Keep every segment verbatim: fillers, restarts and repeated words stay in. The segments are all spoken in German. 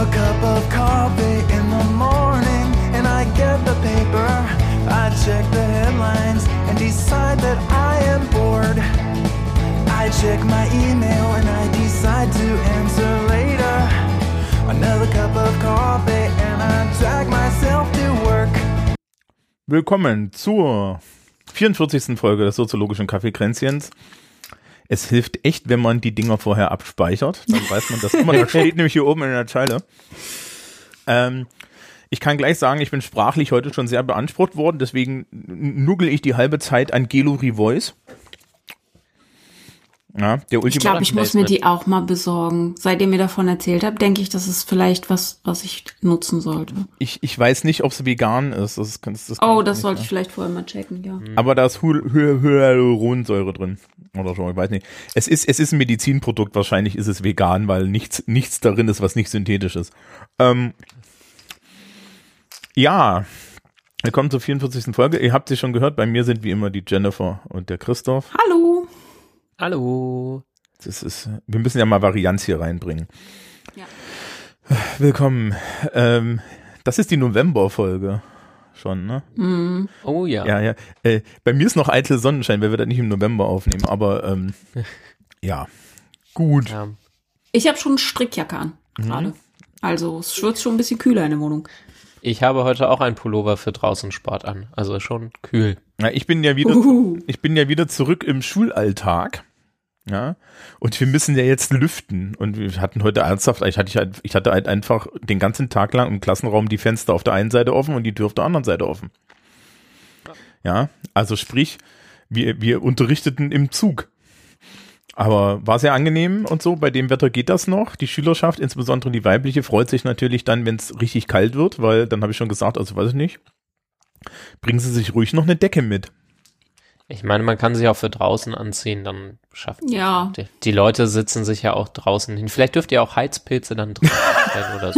A cup of coffee in the morning and I get the paper. I check the headlines and decide that I am bored. I check my email and I decide to answer later. Another cup of coffee and I drag myself to work. Willkommen zur vierundvierzigsten Folge des soziologischen Kaffeekränzchens. Es hilft echt, wenn man die Dinger vorher abspeichert. Dann weiß man das immer. Das steht nämlich hier oben in der Zeile. Ähm, ich kann gleich sagen, ich bin sprachlich heute schon sehr beansprucht worden. Deswegen nuggel ich die halbe Zeit an Gelo Revoice. Ja, der ich glaube, ich muss mir die auch mal besorgen. Seit ihr mir davon erzählt habt, denke ich, das ist vielleicht was, was ich nutzen sollte. Ich, ich weiß nicht, ob es vegan ist. Das, das, das oh, das sollte ich vielleicht vorher mal checken, ja. Aber da ist Hy- Hy- Hyaluronsäure drin. Oder so, ich weiß nicht. Es ist, es ist ein Medizinprodukt, wahrscheinlich ist es vegan, weil nichts, nichts darin ist, was nicht synthetisch ist. Ähm, ja, willkommen zur vierundvierzigsten Folge. Ihr habt sie schon gehört, bei mir sind wie immer die Jennifer und der Christoph. Hallo. Hallo. Das ist, wir müssen ja mal Varianz hier reinbringen. Ja. Willkommen. Ähm, das ist die November-Folge schon, ne? Mm. Oh ja. Ja, ja. Äh, bei mir ist noch eitel Sonnenschein, weil wir das nicht im November aufnehmen, aber ähm, ja, gut. Ja. Ich habe schon eine Strickjacke an, gerade. Mhm. Also es wird schon ein bisschen kühler in der Wohnung. Ich habe heute auch einen Pullover für draußen Sport an, also schon kühl. Ja, ich bin ja wieder, uh. ich bin ja wieder zurück im Schulalltag, ja, und wir müssen ja jetzt lüften und wir hatten heute ernsthaft, ich hatte, halt, ich hatte halt einfach den ganzen Tag lang im Klassenraum die Fenster auf der einen Seite offen und die Tür auf der anderen Seite offen. Ja, also sprich, wir, wir unterrichteten im Zug. Aber war sehr angenehm und so, bei dem Wetter geht das noch. Die Schülerschaft, insbesondere die weibliche, freut sich natürlich dann, wenn es richtig kalt wird, weil dann habe ich schon gesagt, also weiß ich nicht, bringen Sie sich ruhig noch eine Decke mit. Ich meine, man kann sich auch für draußen anziehen, dann schaffen ja. Die, die Leute sitzen sich ja auch draußen hin. Vielleicht dürft ihr auch Heizpilze dann drin sein oder so.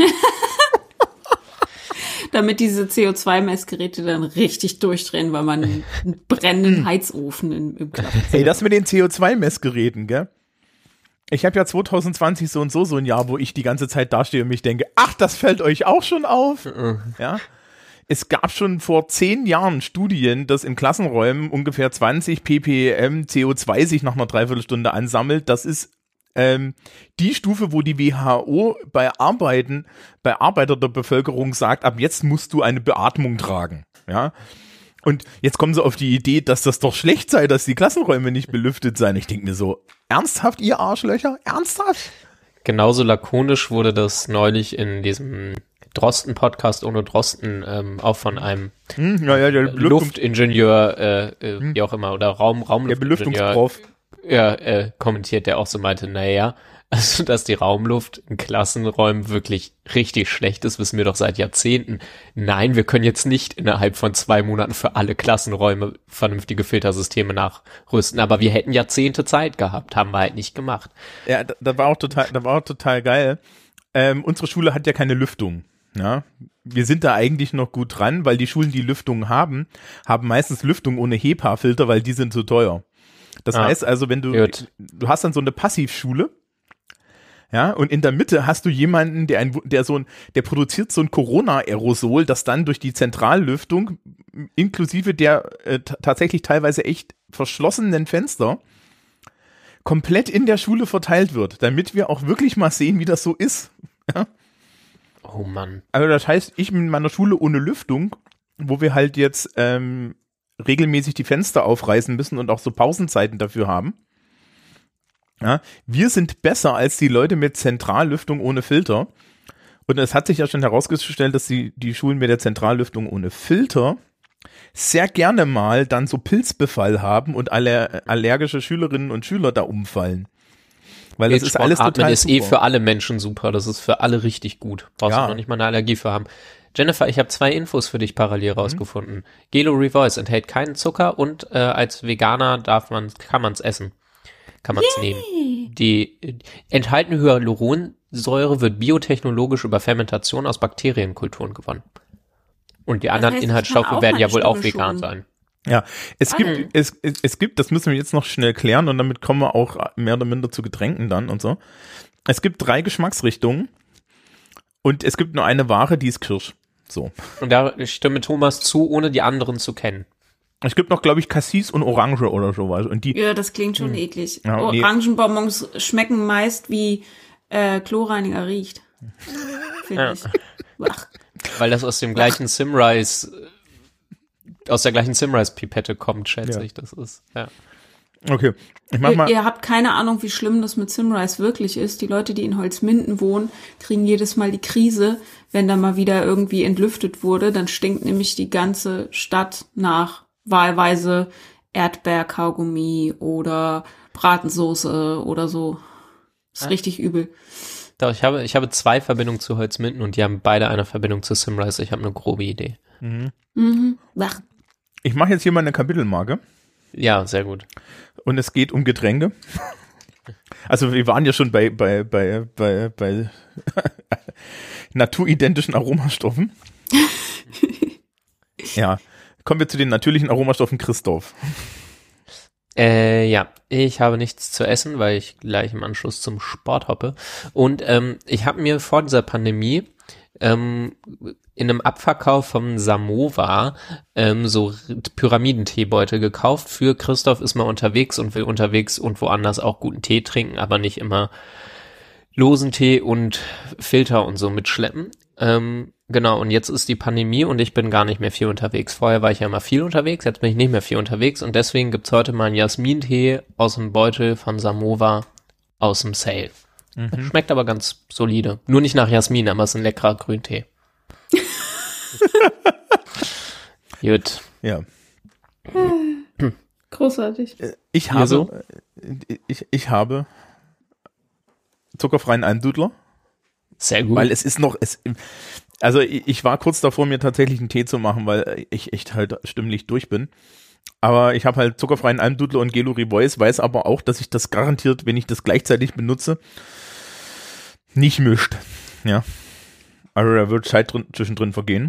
Damit diese C O zwei Messgeräte dann richtig durchdrehen, weil man einen brennenden Heizofen im, im Klappzimmer hat. Hey, das mit den C O zwei Messgeräten, gell? Ich habe ja zwanzig zwanzig so und so so ein Jahr, wo ich die ganze Zeit dastehe und mich denke, ach, das fällt euch auch schon auf? Ja. Es gab schon vor zehn Jahren Studien, dass in Klassenräumen ungefähr zwanzig ppm C O zwei sich nach einer Dreiviertelstunde ansammelt. Das ist ähm, die Stufe, wo die W H O bei Arbeiten, bei Arbeiter der Bevölkerung sagt, ab jetzt musst du eine Beatmung tragen. Ja. Und jetzt kommen sie auf die Idee, dass das doch schlecht sei, dass die Klassenräume nicht belüftet seien. Ich denke mir so, ernsthaft, ihr Arschlöcher? Ernsthaft? Genauso lakonisch wurde das neulich in diesem Drosten-Podcast ohne Drosten ähm, auch von einem hm, ja, ja, der Luftingenieur, äh, äh, hm. wie auch immer, oder Raum, Raumluftingenieur, der Belüftungsprof. Ja, äh, kommentiert, der auch so meinte, naja, also dass die Raumluft in Klassenräumen wirklich richtig schlecht ist, wissen wir doch seit Jahrzehnten. Nein, wir können jetzt nicht innerhalb von zwei Monaten für alle Klassenräume vernünftige Filtersysteme nachrüsten, aber wir hätten Jahrzehnte Zeit gehabt, haben wir halt nicht gemacht. Ja, da, da war auch total, da war auch total geil. Ähm, unsere Schule hat ja keine Lüftung. Ja, wir sind da eigentlich noch gut dran, weil die Schulen, die Lüftung haben, haben meistens Lüftung ohne HEPA-Filter, weil die sind zu teuer. Das ah, heißt also, wenn du, gut. du hast dann so eine Passivschule, ja, und in der Mitte hast du jemanden, der ein, der so ein, der produziert so ein Corona-Aerosol, das dann durch die Zentrallüftung inklusive der äh, t- tatsächlich teilweise echt verschlossenen Fenster komplett in der Schule verteilt wird, damit wir auch wirklich mal sehen, wie das so ist. Ja? Oh Mann. Also das heißt, ich mit meiner Schule ohne Lüftung, wo wir halt jetzt ähm, regelmäßig die Fenster aufreißen müssen und auch so Pausenzeiten dafür haben. Ja, wir sind besser als die Leute mit Zentrallüftung ohne Filter. Und es hat sich ja schon herausgestellt, dass die, die Schulen mit der Zentrallüftung ohne Filter sehr gerne mal dann so Pilzbefall haben und aller, allergische Schülerinnen und Schüler da umfallen. Weil das ist alles total ist super. eh für alle Menschen super. Das ist für alle richtig gut. Brauchst ja. du noch nicht mal eine Allergie für haben. Jennifer, ich habe zwei Infos für dich parallel mhm. rausgefunden. Gelo Revoice enthält keinen Zucker und äh, als Veganer darf man, kann man es essen. Kann man es nehmen. Die äh, enthaltene Hyaluronsäure wird biotechnologisch über Fermentation aus Bakterienkulturen gewonnen. Und die anderen das heißt, Inhaltsstoffe werden ja wohl auch vegan sein. Ja, es ah. gibt, es, es, es gibt, das müssen wir jetzt noch schnell klären und damit kommen wir auch mehr oder minder zu Getränken dann und so. Es gibt drei Geschmacksrichtungen Und es gibt nur eine Ware, die ist Kirsch. So. Und da ich stimme Thomas zu, ohne die anderen zu kennen. Es gibt noch, glaube ich, Cassis und Orange oder sowas. Und die, Ja, das klingt schon eklig. Ja, nee. Orangenbonbons schmecken meist wie äh, Chlorreiniger riecht. Finde Ja. ich. Ach. Weil das aus dem gleichen Simrise, aus der gleichen Simrise-Pipette kommt, schätze Ja. ich. Das ist, ja. okay, ich mach Ihr, mal, ihr habt keine Ahnung, wie schlimm das mit Simrise wirklich ist. Die Leute, die in Holzminden wohnen, kriegen jedes Mal die Krise, wenn da mal wieder irgendwie entlüftet wurde. Dann stinkt nämlich die ganze Stadt nach wahlweise Erdbeerkaugummi oder Bratensoße oder so. Ist Ja. richtig übel. Doch, ich habe, ich habe zwei Verbindungen zu Holzminden und die haben beide eine Verbindung zu Simrise. Ich habe eine grobe Idee. Mhm. Ach. ich mache jetzt hier mal eine Kapitelmarke. Ja, sehr gut. Und es geht um Getränke. Also wir waren ja schon bei, bei, bei, bei, bei naturidentischen Aromastoffen. Ja, kommen wir zu den natürlichen Aromastoffen, Christoph. Äh, ja, ich habe nichts zu essen, weil ich gleich im Anschluss zum Sport hoppe. Und ähm, ich habe mir vor dieser Pandemie ähm, in einem Abverkauf vom Samovar ähm, so Pyramidenteebeutel gekauft. Für Christoph ist mal unterwegs und will unterwegs und woanders auch guten Tee trinken, aber nicht immer losen Tee und Filter und so mitschleppen. Ähm, genau, und jetzt ist die Pandemie und ich bin gar nicht mehr viel unterwegs. Vorher war ich ja immer viel unterwegs, jetzt bin ich nicht mehr viel unterwegs und deswegen gibt's heute mal einen Jasmintee aus dem Beutel von Samovar aus dem Sale. Schmeckt aber ganz solide. Nur nicht nach Jasmin, aber es ist ein leckerer Grüntee. Gut. Ja. Großartig. Ich Hier habe, so? ich, ich habe zuckerfreien Almdudler, Sehr gut. weil es ist noch, es, also ich, ich war kurz davor, mir tatsächlich einen Tee zu machen, weil ich echt halt stimmlich durch bin. Aber ich habe halt zuckerfreien Almdudler und Gelo Revoice, weiß aber auch, dass ich das garantiert, wenn ich das gleichzeitig benutze, nicht mischt. Ja. Also da wird Zeit drin, zwischendrin vergehen.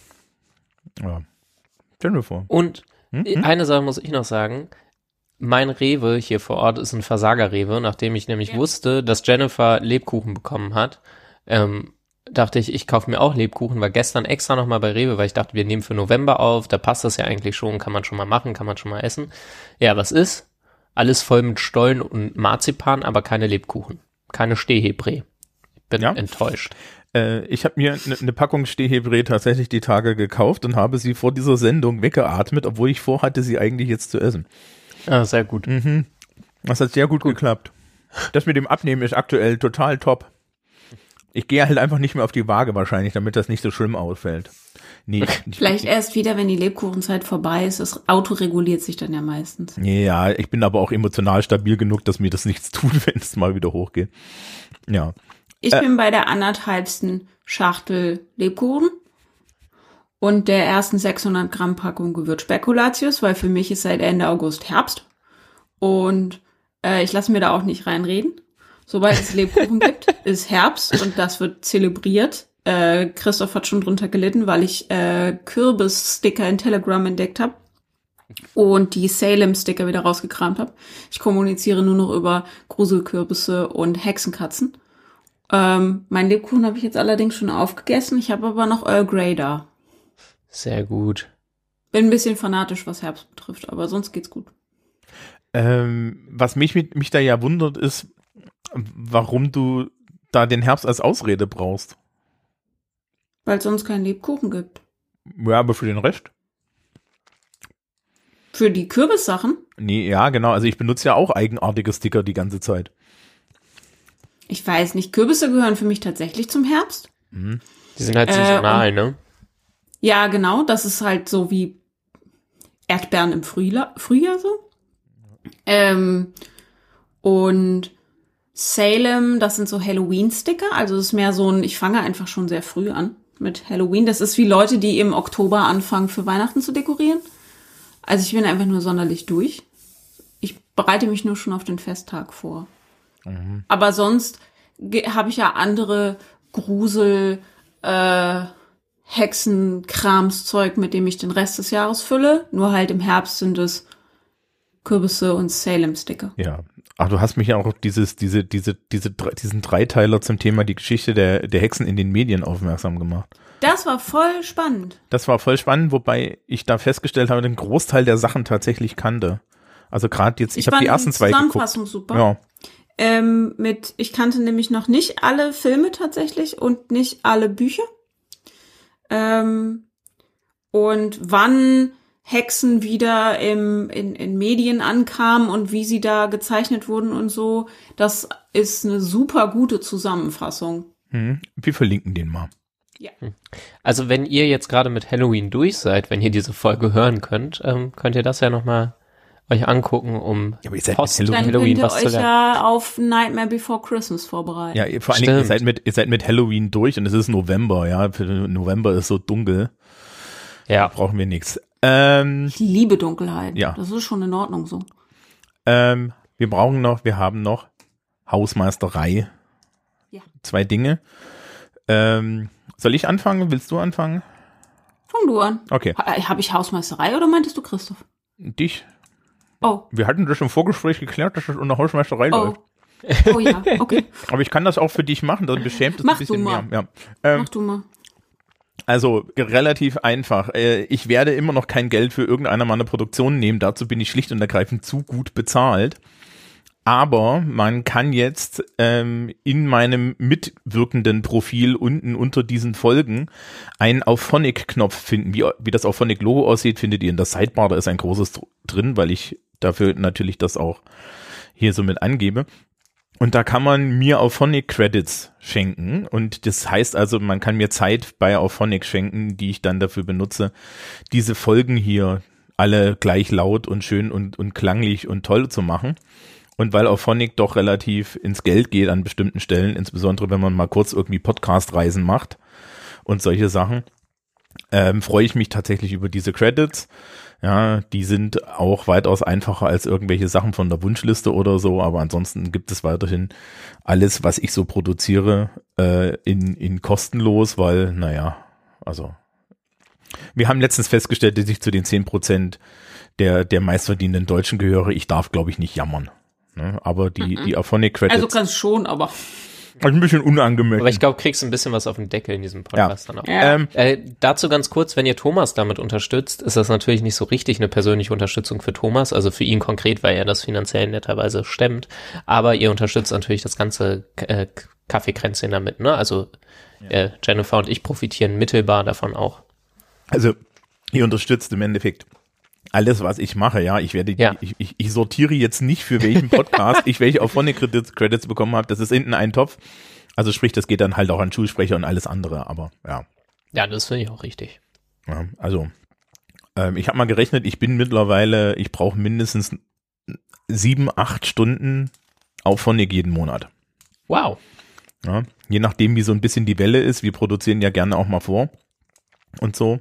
Ja. Stellen wir vor. Und Hm? eine Sache muss ich noch sagen. Mein Rewe hier vor Ort ist ein Versager-Rewe, nachdem ich nämlich Ja. wusste, dass Jennifer Lebkuchen bekommen hat. Ähm, dachte ich, ich kaufe mir auch Lebkuchen, war gestern extra nochmal bei Rewe, weil ich dachte, wir nehmen für November auf, da passt das ja eigentlich schon, kann man schon mal machen, kann man schon mal essen. Ja, was ist? Alles voll mit Stollen und Marzipan, aber keine Lebkuchen. Keine Stehhebrä. Bin Ja. enttäuscht. Äh, ich habe mir eine ne Packung Stehhebrä tatsächlich die Tage gekauft und habe sie vor dieser Sendung weggeatmet, obwohl ich vorhatte, sie eigentlich jetzt zu essen. Ah, sehr gut. Mhm. Das hat sehr gut, geklappt. Das mit dem Abnehmen ist aktuell total top. Ich gehe halt einfach nicht mehr auf die Waage wahrscheinlich, damit das nicht so schlimm ausfällt. Nee. ich- Vielleicht erst wieder, wenn die Lebkuchenzeit vorbei ist. Das Auto reguliert sich dann ja meistens. Ja, ich bin aber auch emotional stabil genug, dass mir das nichts tut, wenn es mal wieder hochgeht. Ja. Ich Äh. bin bei der anderthalbsten Schachtel Lebkuchen und der ersten sechshundert Gramm Packung Gewürzspekulatius, weil für mich ist seit Ende August Herbst und äh, ich lasse mir da auch nicht reinreden. Sobald es Lebkuchen gibt, ist Herbst und das wird zelebriert. Äh, Christoph hat schon drunter gelitten, weil ich äh, Kürbis-Sticker in Telegram entdeckt habe und die Salem-Sticker wieder rausgekramt habe. Ich kommuniziere nur noch über Gruselkürbisse und Hexenkatzen. Ähm, mein Lebkuchen habe ich jetzt allerdings schon aufgegessen. Ich habe aber noch Earl Grey da. Sehr gut. Bin ein bisschen fanatisch, was Herbst betrifft, aber sonst geht's gut. Ähm, was mich, mit, mich da ja wundert, ist, warum du da den Herbst als Ausrede brauchst. Weil es sonst keinen Lebkuchen gibt. Ja, aber für den Rest? Für die Kürbissachen? Nee, ja, genau. Also ich benutze ja auch eigenartige Sticker die ganze Zeit. Ich weiß nicht. Kürbisse gehören für mich tatsächlich zum Herbst. Die sind halt Äh, saisonal, ne? Ja, genau. Das ist halt so wie Erdbeeren im Frühla- Frühjahr so. Ähm, und Salem, das sind so Halloween-Sticker. Also es ist mehr so ein, ich fange einfach schon sehr früh an mit Halloween. Das ist wie Leute, die im Oktober anfangen, für Weihnachten zu dekorieren. Also ich bin einfach nur sonderlich durch. Ich bereite mich nur schon auf den Festtag vor. Aber sonst ge- habe ich ja andere Grusel, äh, Hexenkramszeug, mit dem ich den Rest des Jahres fülle. Nur halt im Herbst sind es Kürbisse und Salem-Sticker. Ja. Ach, du hast mich ja auch dieses, diese, diese, diese, diesen Dreiteiler zum Thema die Geschichte der, der Hexen in den Medien aufmerksam gemacht. Das war voll spannend. Das war voll spannend, wobei ich da festgestellt habe, den Großteil der Sachen tatsächlich kannte. Also gerade jetzt, ich, ich habe die ersten zwei geguckt. Zusammenfassung super. Ja. Ähm, mit, ich kannte nämlich noch nicht alle Filme tatsächlich und nicht alle Bücher. Ähm, und wann Hexen wieder im, in, in Medien ankamen und wie sie da gezeichnet wurden und so, das ist eine super gute Zusammenfassung. Hm. Wir verlinken den mal. Ja. Also wenn ihr jetzt gerade mit Halloween durch seid, wenn ihr diese Folge hören könnt, ähm, könnt ihr das ja nochmal euch angucken, um ja, aber ihr seid Post mit Dann Halloween könnt ihr was zu euch lernen. ja auf Nightmare Before Christmas vorbereiten. Ja, ihr, vor allen Dingen, ihr seid, mit, ihr seid mit Halloween durch und es ist November, ja. Für November ist so dunkel. Ja. Da brauchen wir nichts. Ähm, Ich liebe Dunkelheit. Ja. Das ist schon in Ordnung so. ähm, wir brauchen noch, wir haben noch Hausmeisterei. Ja. Zwei Dinge. Ähm, soll ich anfangen? Willst du anfangen? Fang du an. Okay. Ha, Habe ich Hausmeisterei oder meintest du Christoph? Dich? Oh. Wir hatten das im Vorgespräch geklärt, dass das unter Hausmeisterei Oh. läuft. Oh ja, okay. Aber ich kann das auch für dich machen, dann beschämt es Mach ein bisschen du mal. mehr. Ja. Ähm, Mach du mal. Also relativ einfach. Äh, Ich werde immer noch kein Geld für irgendeine meiner Produktionen nehmen. Dazu bin ich schlicht und ergreifend zu gut bezahlt. Aber man kann jetzt ähm, in meinem mitwirkenden Profil unten unter diesen Folgen einen Auphonic-Knopf finden. Wie, wie das Auphonic-Logo aussieht, findet ihr in der Sidebar. Da ist ein großes drin, weil ich dafür natürlich das auch hier so mit angebe. Und da kann man mir Auphonic Credits schenken. Und das heißt also, man kann mir Zeit bei Auphonic schenken, die ich dann dafür benutze, diese Folgen hier alle gleich laut und schön und, und klanglich und toll zu machen. Und weil Auphonic doch relativ ins Geld geht an bestimmten Stellen, insbesondere wenn man mal kurz irgendwie Podcast-Reisen macht und solche Sachen, ähm, freue ich mich tatsächlich über diese Credits. Ja, die sind auch weitaus einfacher als irgendwelche Sachen von der Wunschliste oder so, aber ansonsten gibt es weiterhin alles, was ich so produziere, äh, in, in kostenlos, weil, naja, also wir haben letztens festgestellt, dass ich zu den zehn Prozent der, der meistverdienenden Deutschen gehöre. Ich darf, glaube ich, nicht jammern. Ne? Aber die, Mhm. die Auphonic Credits, Also kannst schon, aber. ein bisschen unangemessen. Aber ich glaube, kriegst ein bisschen was auf den Deckel in diesem Podcast Ja. dann auch. Ja. Ähm, Äh, dazu ganz kurz, wenn ihr Thomas damit unterstützt, ist das natürlich nicht so richtig eine persönliche Unterstützung für Thomas, also für ihn konkret, weil er das finanziell netterweise stemmt, aber ihr unterstützt natürlich das ganze äh, Kaffeekränzchen damit, ne? Also äh, Jennifer und ich profitieren mittelbar davon auch. Also, ihr unterstützt im Endeffekt alles, was ich mache, ja. Ich werde, Ja. ich, ich, ich sortiere jetzt nicht, für welchen Podcast ich welche Auphonic Credits, Credits bekommen habe. Das ist hinten ein Topf. Also sprich, das geht dann halt auch an Schulsprecher und alles andere, aber ja. Ja, das finde ich auch richtig. ja also, ähm, ich habe mal gerechnet, ich bin mittlerweile, ich brauche mindestens sieben, acht Stunden Auphonic jeden Monat. Wow. Ja, je nachdem, wie so ein bisschen die Welle ist. Wir produzieren ja gerne auch mal vor und so.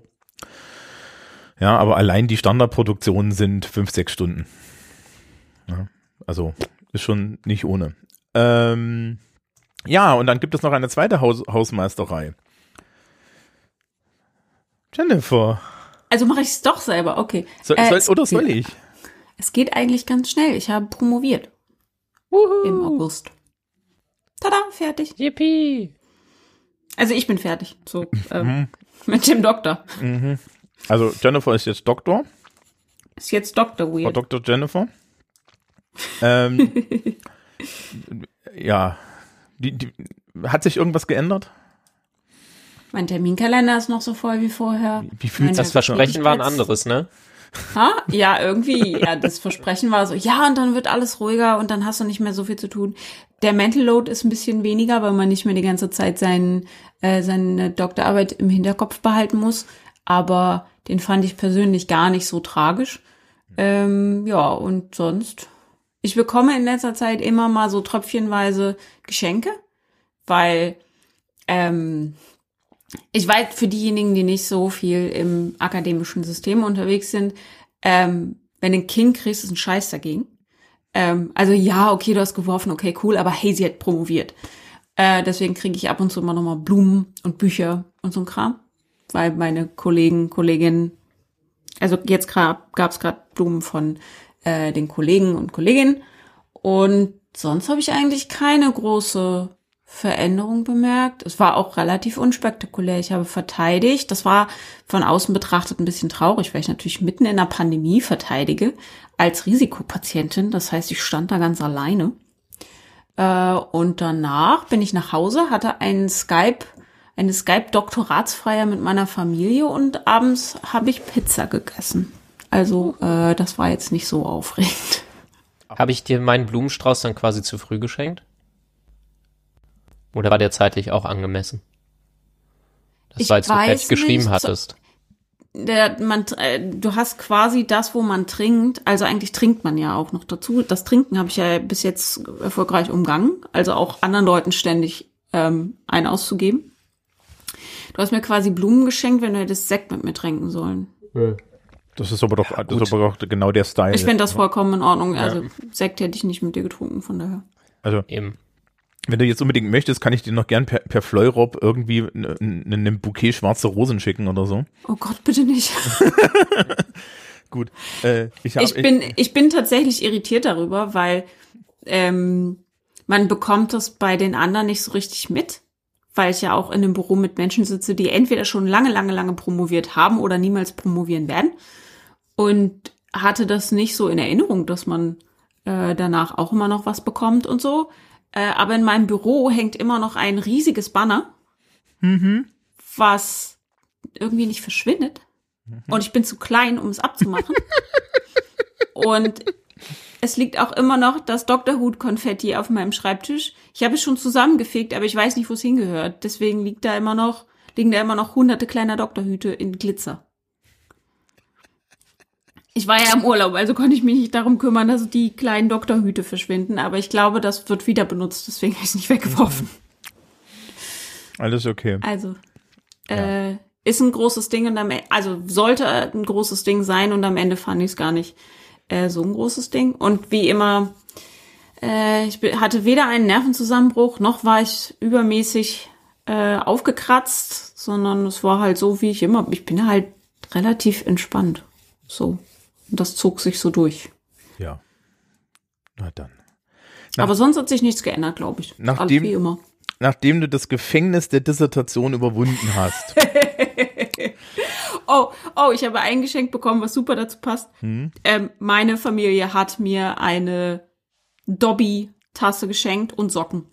Ja, aber allein die Standardproduktionen sind fünf, sechs Stunden. Ja, also ist schon nicht ohne. Ähm, ja, und dann gibt es noch eine zweite Haus- Hausmeisterei. Jennifer. Also mache ich es doch selber, okay. Soll, Äh, soll, es- oder soll ich? Es geht eigentlich ganz schnell. Ich habe promoviert Wuhu. im August. Tada, fertig. Yippie. Also ich bin fertig. So, ähm, Mhm. mit dem Doktor. Mhm. Also Jennifer ist jetzt Doktor. Ist jetzt Doktor Frau Weird. Doktor Jennifer. Ähm, ja, die, die, hat sich irgendwas geändert? Mein Terminkalender ist noch so voll wie vorher. Wie fühlt Meine sich Das Versprechen war ein Tätigkeits- anderes, ne? Ha? Ja, irgendwie. Ja, das Versprechen war so, ja, und dann wird alles ruhiger und dann hast du nicht mehr so viel zu tun. Der Mental Load ist ein bisschen weniger, weil man nicht mehr die ganze Zeit seinen, äh, seine Doktorarbeit im Hinterkopf behalten muss. Aber den fand ich persönlich gar nicht so tragisch. Ähm, ja, und sonst. Ich bekomme in letzter Zeit immer mal so tröpfchenweise Geschenke, weil ähm, ich weiß, für diejenigen, die nicht so viel im akademischen System unterwegs sind, ähm, wenn du ein Kind kriegst, ist ein Scheiß dagegen. Ähm, also ja, okay, du hast geworfen, okay, cool, aber hey, sie hat promoviert. Äh, deswegen kriege ich ab und zu immer nochmal Blumen und Bücher und so ein Kram, weil meine Kollegen, Kolleginnen, also jetzt gab es gerade Blumen von äh, den Kollegen und Kolleginnen. Und sonst habe ich eigentlich keine große Veränderung bemerkt. Es war auch relativ unspektakulär. Ich habe verteidigt. Das war von außen betrachtet ein bisschen traurig, weil ich natürlich mitten in der Pandemie verteidige als Risikopatientin. Das heißt, ich stand da ganz alleine. Äh, und danach bin ich nach Hause, hatte einen Skype, eine Skype-Doktoratsfeier mit meiner Familie und abends habe ich Pizza gegessen. Also äh, das war jetzt nicht so aufregend. Habe ich dir meinen Blumenstrauß dann quasi zu früh geschenkt? Oder war der zeitlich auch angemessen? Das Ich war, als du weiß fertig geschrieben nicht, so- hattest. Der, man, äh, du hast quasi das, wo man trinkt, also eigentlich trinkt man ja auch noch dazu. Das Trinken habe ich ja bis jetzt erfolgreich umgangen, also auch anderen Leuten ständig ähm, einen auszugeben. Du hast mir quasi Blumen geschenkt, wenn du hättest Sekt mit mir trinken sollen. Das ist aber doch, das ist aber doch genau der Style. Ich finde das vollkommen in Ordnung. Also Sekt hätte ich nicht mit dir getrunken, von daher. Also, Eben. wenn du jetzt unbedingt möchtest, kann ich dir noch gern per, per Fleurop irgendwie ein, ein Bouquet schwarze Rosen schicken oder so. Oh Gott, bitte nicht. Gut. Äh, ich, hab, Ich bin, ich bin tatsächlich irritiert darüber, weil ähm, man bekommt das bei den anderen nicht so richtig mit, weil ich ja auch in einem Büro mit Menschen sitze, die entweder schon lange, lange, lange promoviert haben oder niemals promovieren werden, und hatte das nicht so in Erinnerung, dass man äh, danach auch immer noch was bekommt und so. Äh, aber in meinem Büro hängt immer noch ein riesiges Banner, Mhm. was irgendwie nicht verschwindet. Und ich bin zu klein, um es abzumachen. Und es liegt auch immer noch das Doktor Who-Konfetti auf meinem Schreibtisch. Ich habe es schon zusammengefegt, aber ich weiß nicht, wo es hingehört. Deswegen liegt da immer noch, liegen da immer noch hunderte kleiner Doktorhüte in Glitzer. Ich war ja im Urlaub, also konnte ich mich nicht darum kümmern, dass die kleinen Doktorhüte verschwinden. Aber ich glaube, das wird wieder benutzt, deswegen habe ich es nicht weggeworfen. Alles okay. Also, äh, ist ein großes Ding und am Ende, also sollte ein großes Ding sein, und am Ende fand ich es gar nicht äh, so ein großes Ding. Und wie immer, äh, ich be- hatte weder einen Nervenzusammenbruch, noch war ich übermäßig äh, aufgekratzt, sondern es war halt so, wie ich immer, ich bin halt relativ entspannt. So. Und das zog sich so durch. Ja. Na dann. Nach- Aber sonst hat sich nichts geändert, glaube ich. Alles Nachdem- wie immer. Nachdem du das Gefängnis der Dissertation überwunden hast. Oh, oh, ich habe ein Geschenk bekommen, was super dazu passt. Hm? Ähm, meine Familie hat mir eine Dobby-Tasse geschenkt und Socken.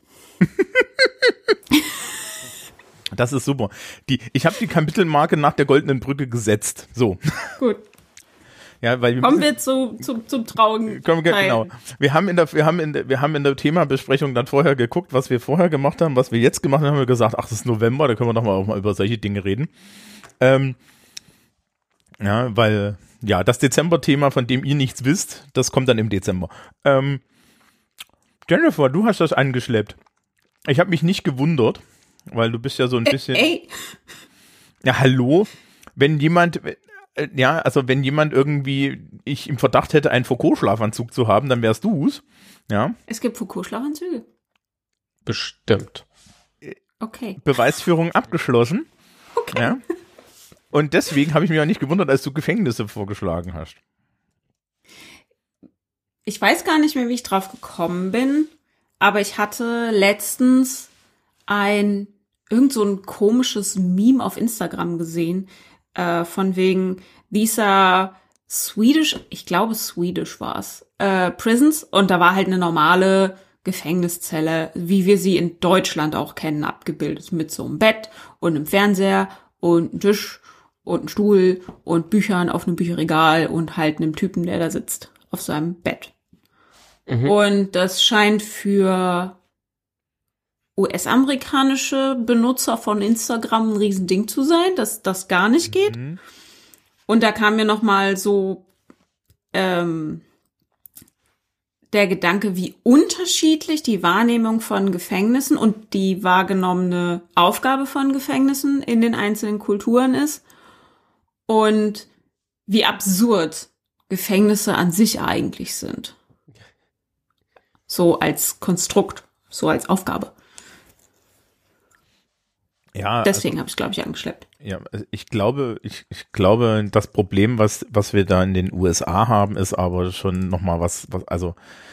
Das ist super. Die, ich habe die Kapitelmarke nach der Goldenen Brücke gesetzt. So. Gut, Ja, weil wir kommen müssen- wir zu, zu, zum traurigen Komm, Teil. genau. Wir haben in der, wir haben in der, wir haben in der Themabesprechung dann vorher geguckt, was wir vorher gemacht haben, was wir jetzt gemacht haben, haben wir gesagt, ach, das ist November, da können wir doch mal auch mal über solche Dinge reden. Ähm, ja, weil, ja, das Dezember-Thema, von dem ihr nichts wisst, das kommt dann im Dezember. Ähm, Jennifer, du hast das angeschleppt. Ich habe mich nicht gewundert, weil du bist ja so ein bisschen. Ey, Ja, hallo? Wenn jemand, äh, ja, also wenn jemand irgendwie, ich im Verdacht hätte, einen Foucault-Schlafanzug zu haben, dann wärst du's. Ja, es gibt Foucault-Schlafanzüge. Bestimmt. Okay. Beweisführung abgeschlossen. Okay. Ja. Und deswegen habe ich mich auch nicht gewundert, als du Gefängnisse vorgeschlagen hast. Ich weiß gar nicht mehr, wie ich drauf gekommen bin, aber ich hatte letztens ein, irgend so ein komisches Meme auf Instagram gesehen, äh, von wegen, these are Swedish, ich glaube Swedish war's, äh, Prisons, und da war halt eine normale Gefängniszelle, wie wir sie in Deutschland auch kennen, abgebildet, mit so einem Bett und einem Fernseher und einem Tisch und einem Stuhl und Büchern auf einem Bücherregal und halt einem Typen, der da sitzt auf seinem Bett. Mhm. Und das scheint für U S-amerikanische Benutzer von Instagram ein Riesending zu sein, dass das gar nicht geht. Mhm. Und da kam mir noch mal so ähm, der Gedanke, wie unterschiedlich die Wahrnehmung von Gefängnissen und die wahrgenommene Aufgabe von Gefängnissen in den einzelnen Kulturen ist und wie absurd Gefängnisse an sich eigentlich sind. So als Konstrukt, so als Aufgabe. Ja, Deswegen also, habe ich es, glaube ich, angeschleppt. Ja, ich glaube, ich, ich glaube, das Problem, was, was wir da in den U S A haben, ist aber schon nochmal was, was, also,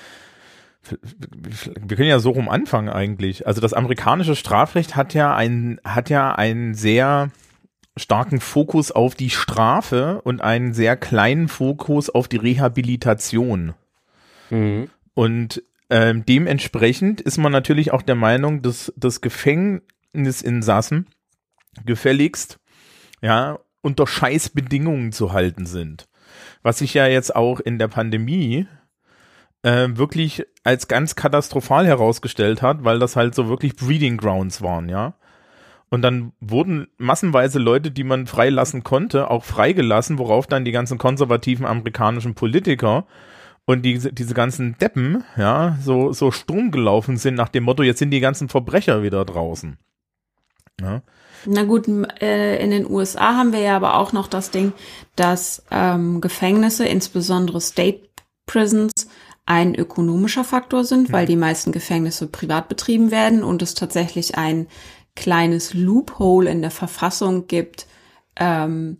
wir können ja so rum anfangen eigentlich. Also das amerikanische Strafrecht hat ja ein, hat ja einen sehr starken Fokus auf die Strafe und einen sehr kleinen Fokus auf die Rehabilitation. Mhm. Und ähm, dementsprechend ist man natürlich auch der Meinung, dass das Gefängnisinsassen gefälligst ja unter Scheißbedingungen zu halten sind. Was sich ja jetzt auch in der Pandemie äh, wirklich als ganz katastrophal herausgestellt hat, weil das halt so wirklich Breeding Grounds waren, ja. Und dann wurden massenweise Leute, die man freilassen konnte, auch freigelassen, worauf dann die ganzen konservativen amerikanischen Politiker und diese, diese ganzen Deppen, ja, so, so Sturm gelaufen sind nach dem Motto, jetzt sind die ganzen Verbrecher wieder draußen. Ja. Na gut, äh, in den U S A haben wir ja aber auch noch das Ding, dass ähm, Gefängnisse, insbesondere State Prisons, ein ökonomischer Faktor sind, weil die meisten Gefängnisse privat betrieben werden und es tatsächlich ein kleines Loophole in der Verfassung gibt, ähm,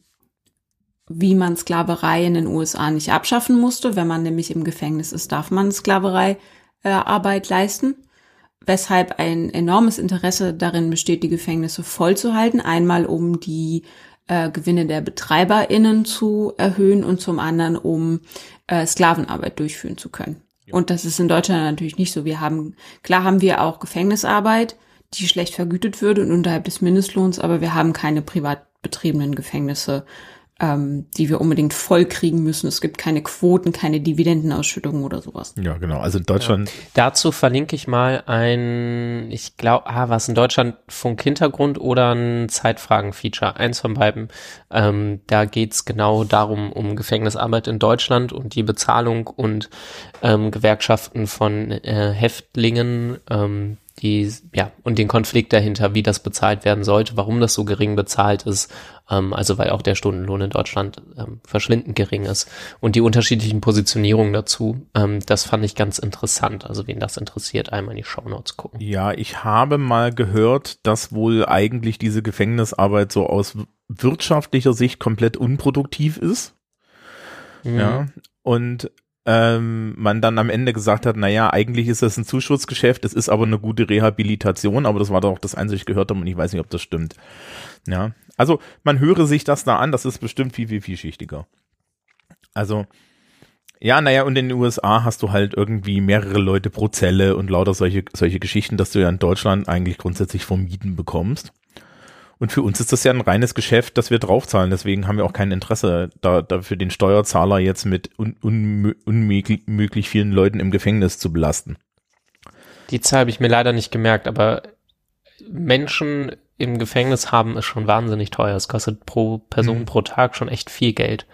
wie man Sklaverei in den U S A nicht abschaffen musste. Wenn man nämlich im Gefängnis ist, darf man Sklaverei äh, Arbeit leisten. Weshalb ein enormes Interesse darin besteht, die Gefängnisse voll zu halten. Einmal, um die äh, Gewinne der BetreiberInnen zu erhöhen und zum anderen, um äh, Sklavenarbeit durchführen zu können. Ja. Und das ist in Deutschland natürlich nicht so. Wir haben, klar haben wir auch Gefängnisarbeit, die schlecht vergütet wird und unterhalb des Mindestlohns, aber wir haben keine privat betriebenen Gefängnisse, ähm, die wir unbedingt voll kriegen müssen. Es gibt keine Quoten, keine Dividendenausschüttungen oder sowas. Ja, genau. Also in Deutschland. Ja. Dazu verlinke ich mal ein, ich glaube, ah, was in Deutschland Funk-Hintergrund oder ein Zeitfragen-Feature, eins von beiden. Ähm, da geht's genau darum, um Gefängnisarbeit in Deutschland und die Bezahlung und ähm, Gewerkschaften von äh, Häftlingen, ähm, die, ja, und den Konflikt dahinter, wie das bezahlt werden sollte, warum das so gering bezahlt ist, ähm, also weil auch der Stundenlohn in Deutschland ähm, verschwindend gering ist und die unterschiedlichen Positionierungen dazu, ähm, das fand ich ganz interessant, also wen das interessiert, einmal in die Shownotes gucken. Ja, ich habe mal gehört, dass wohl eigentlich diese Gefängnisarbeit so aus wirtschaftlicher Sicht komplett unproduktiv ist, mhm. ja, und Ähm, man dann am Ende gesagt hat, naja, eigentlich ist das ein Zuschussgeschäft, es ist aber eine gute Rehabilitation, aber das war doch das Einzige, was ich gehört habe und ich weiß nicht, ob das stimmt. Ja, also man höre sich das da an, das ist bestimmt viel, viel, vielschichtiger. Also, ja, naja, und in den U S A hast du halt irgendwie mehrere Leute pro Zelle und lauter solche, solche Geschichten, dass du ja in Deutschland eigentlich grundsätzlich vermieden bekommst. Und für uns ist das ja ein reines Geschäft, das wir draufzahlen. Deswegen haben wir auch kein Interesse, da, da für den Steuerzahler jetzt mit un, un, unmöglich vielen Leuten im Gefängnis zu belasten. Die Zahl habe ich mir leider nicht gemerkt, aber Menschen im Gefängnis haben ist schon wahnsinnig teuer. Es kostet pro Person mhm. pro Tag schon echt viel Geld.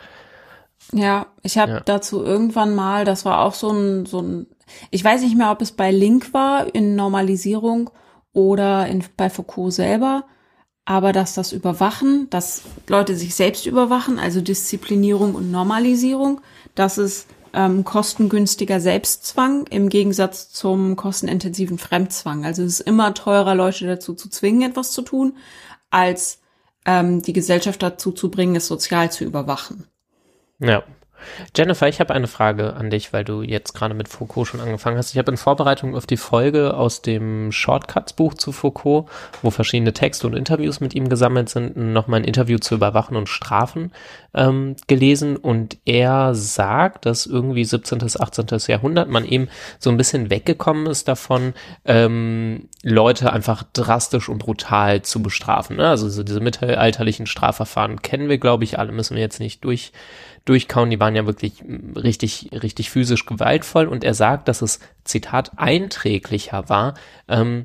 Ja, ich habe ja. dazu irgendwann mal, das war auch so ein, so ein, ich weiß nicht mehr, ob es bei Link war in Normalisierung oder in, bei Foucault selber, aber dass das Überwachen, dass Leute sich selbst überwachen, also Disziplinierung und Normalisierung, das ist ähm, kostengünstiger Selbstzwang im Gegensatz zum kostenintensiven Fremdzwang. Also es ist immer teurer, Leute dazu zu zwingen, etwas zu tun, als ähm, die Gesellschaft dazu zu bringen, es sozial zu überwachen. Ja. Jennifer, ich habe eine Frage an dich, weil du jetzt gerade mit Foucault schon angefangen hast. Ich habe in Vorbereitung auf die Folge aus dem Shortcuts-Buch zu Foucault, wo verschiedene Texte und Interviews mit ihm gesammelt sind, nochmal ein Interview zu Überwachen und Strafen ähm, gelesen. Und er sagt, dass irgendwie siebzehnten bis achtzehnten Jahrhundert man eben so ein bisschen weggekommen ist davon, ähm, Leute einfach drastisch und brutal zu bestrafen. Ne? Also so diese mittelalterlichen Strafverfahren kennen wir, glaube ich, alle, müssen wir jetzt nicht durch durchkauen, die waren ja wirklich richtig, richtig physisch gewaltvoll und er sagt, dass es, Zitat, einträglicher war, ähm,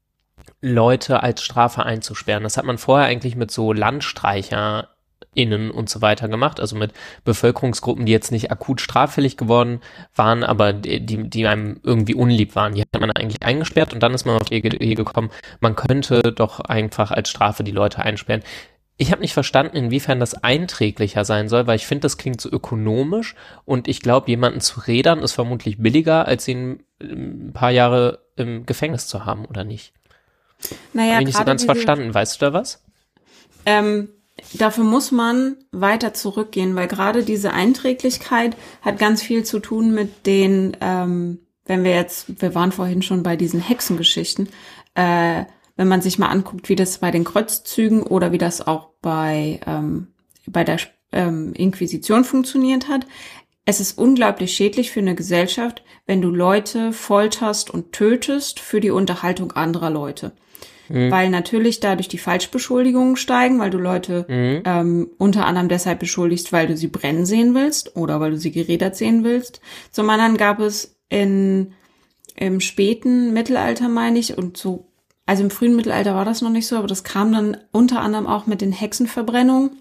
Leute als Strafe einzusperren. Das hat man vorher eigentlich mit so LandstreicherInnen und so weiter gemacht, also mit Bevölkerungsgruppen, die jetzt nicht akut straffällig geworden waren, aber die, die einem irgendwie unlieb waren. Die hat man eigentlich eingesperrt und dann ist man auf die Idee gekommen, man könnte doch einfach als Strafe die Leute einsperren. Ich habe nicht verstanden, inwiefern das einträglicher sein soll, weil ich finde, das klingt so ökonomisch und ich glaube, jemanden zu rädern ist vermutlich billiger, als ihn ein paar Jahre im Gefängnis zu haben, oder nicht? Naja, Hab ich nicht so gerade ganz diese- verstanden. Weißt du da was? Ähm, dafür muss man weiter zurückgehen, weil gerade diese Einträglichkeit hat ganz viel zu tun mit den, ähm, wenn wir jetzt, wir waren vorhin schon bei diesen Hexengeschichten, äh, wenn man sich mal anguckt, wie das bei den Kreuzzügen oder wie das auch bei, ähm, bei der ähm, Inquisition funktioniert hat. Es ist unglaublich schädlich für eine Gesellschaft, wenn du Leute folterst und tötest für die Unterhaltung anderer Leute. Mhm. Weil natürlich dadurch die Falschbeschuldigungen steigen, weil du Leute mhm. ähm, unter anderem deshalb beschuldigst, weil du sie brennen sehen willst oder weil du sie gerädert sehen willst. Zum anderen gab es in im späten Mittelalter, meine ich, und so, also im frühen Mittelalter war das noch nicht so, aber das kam dann unter anderem auch mit den Hexenverbrennungen,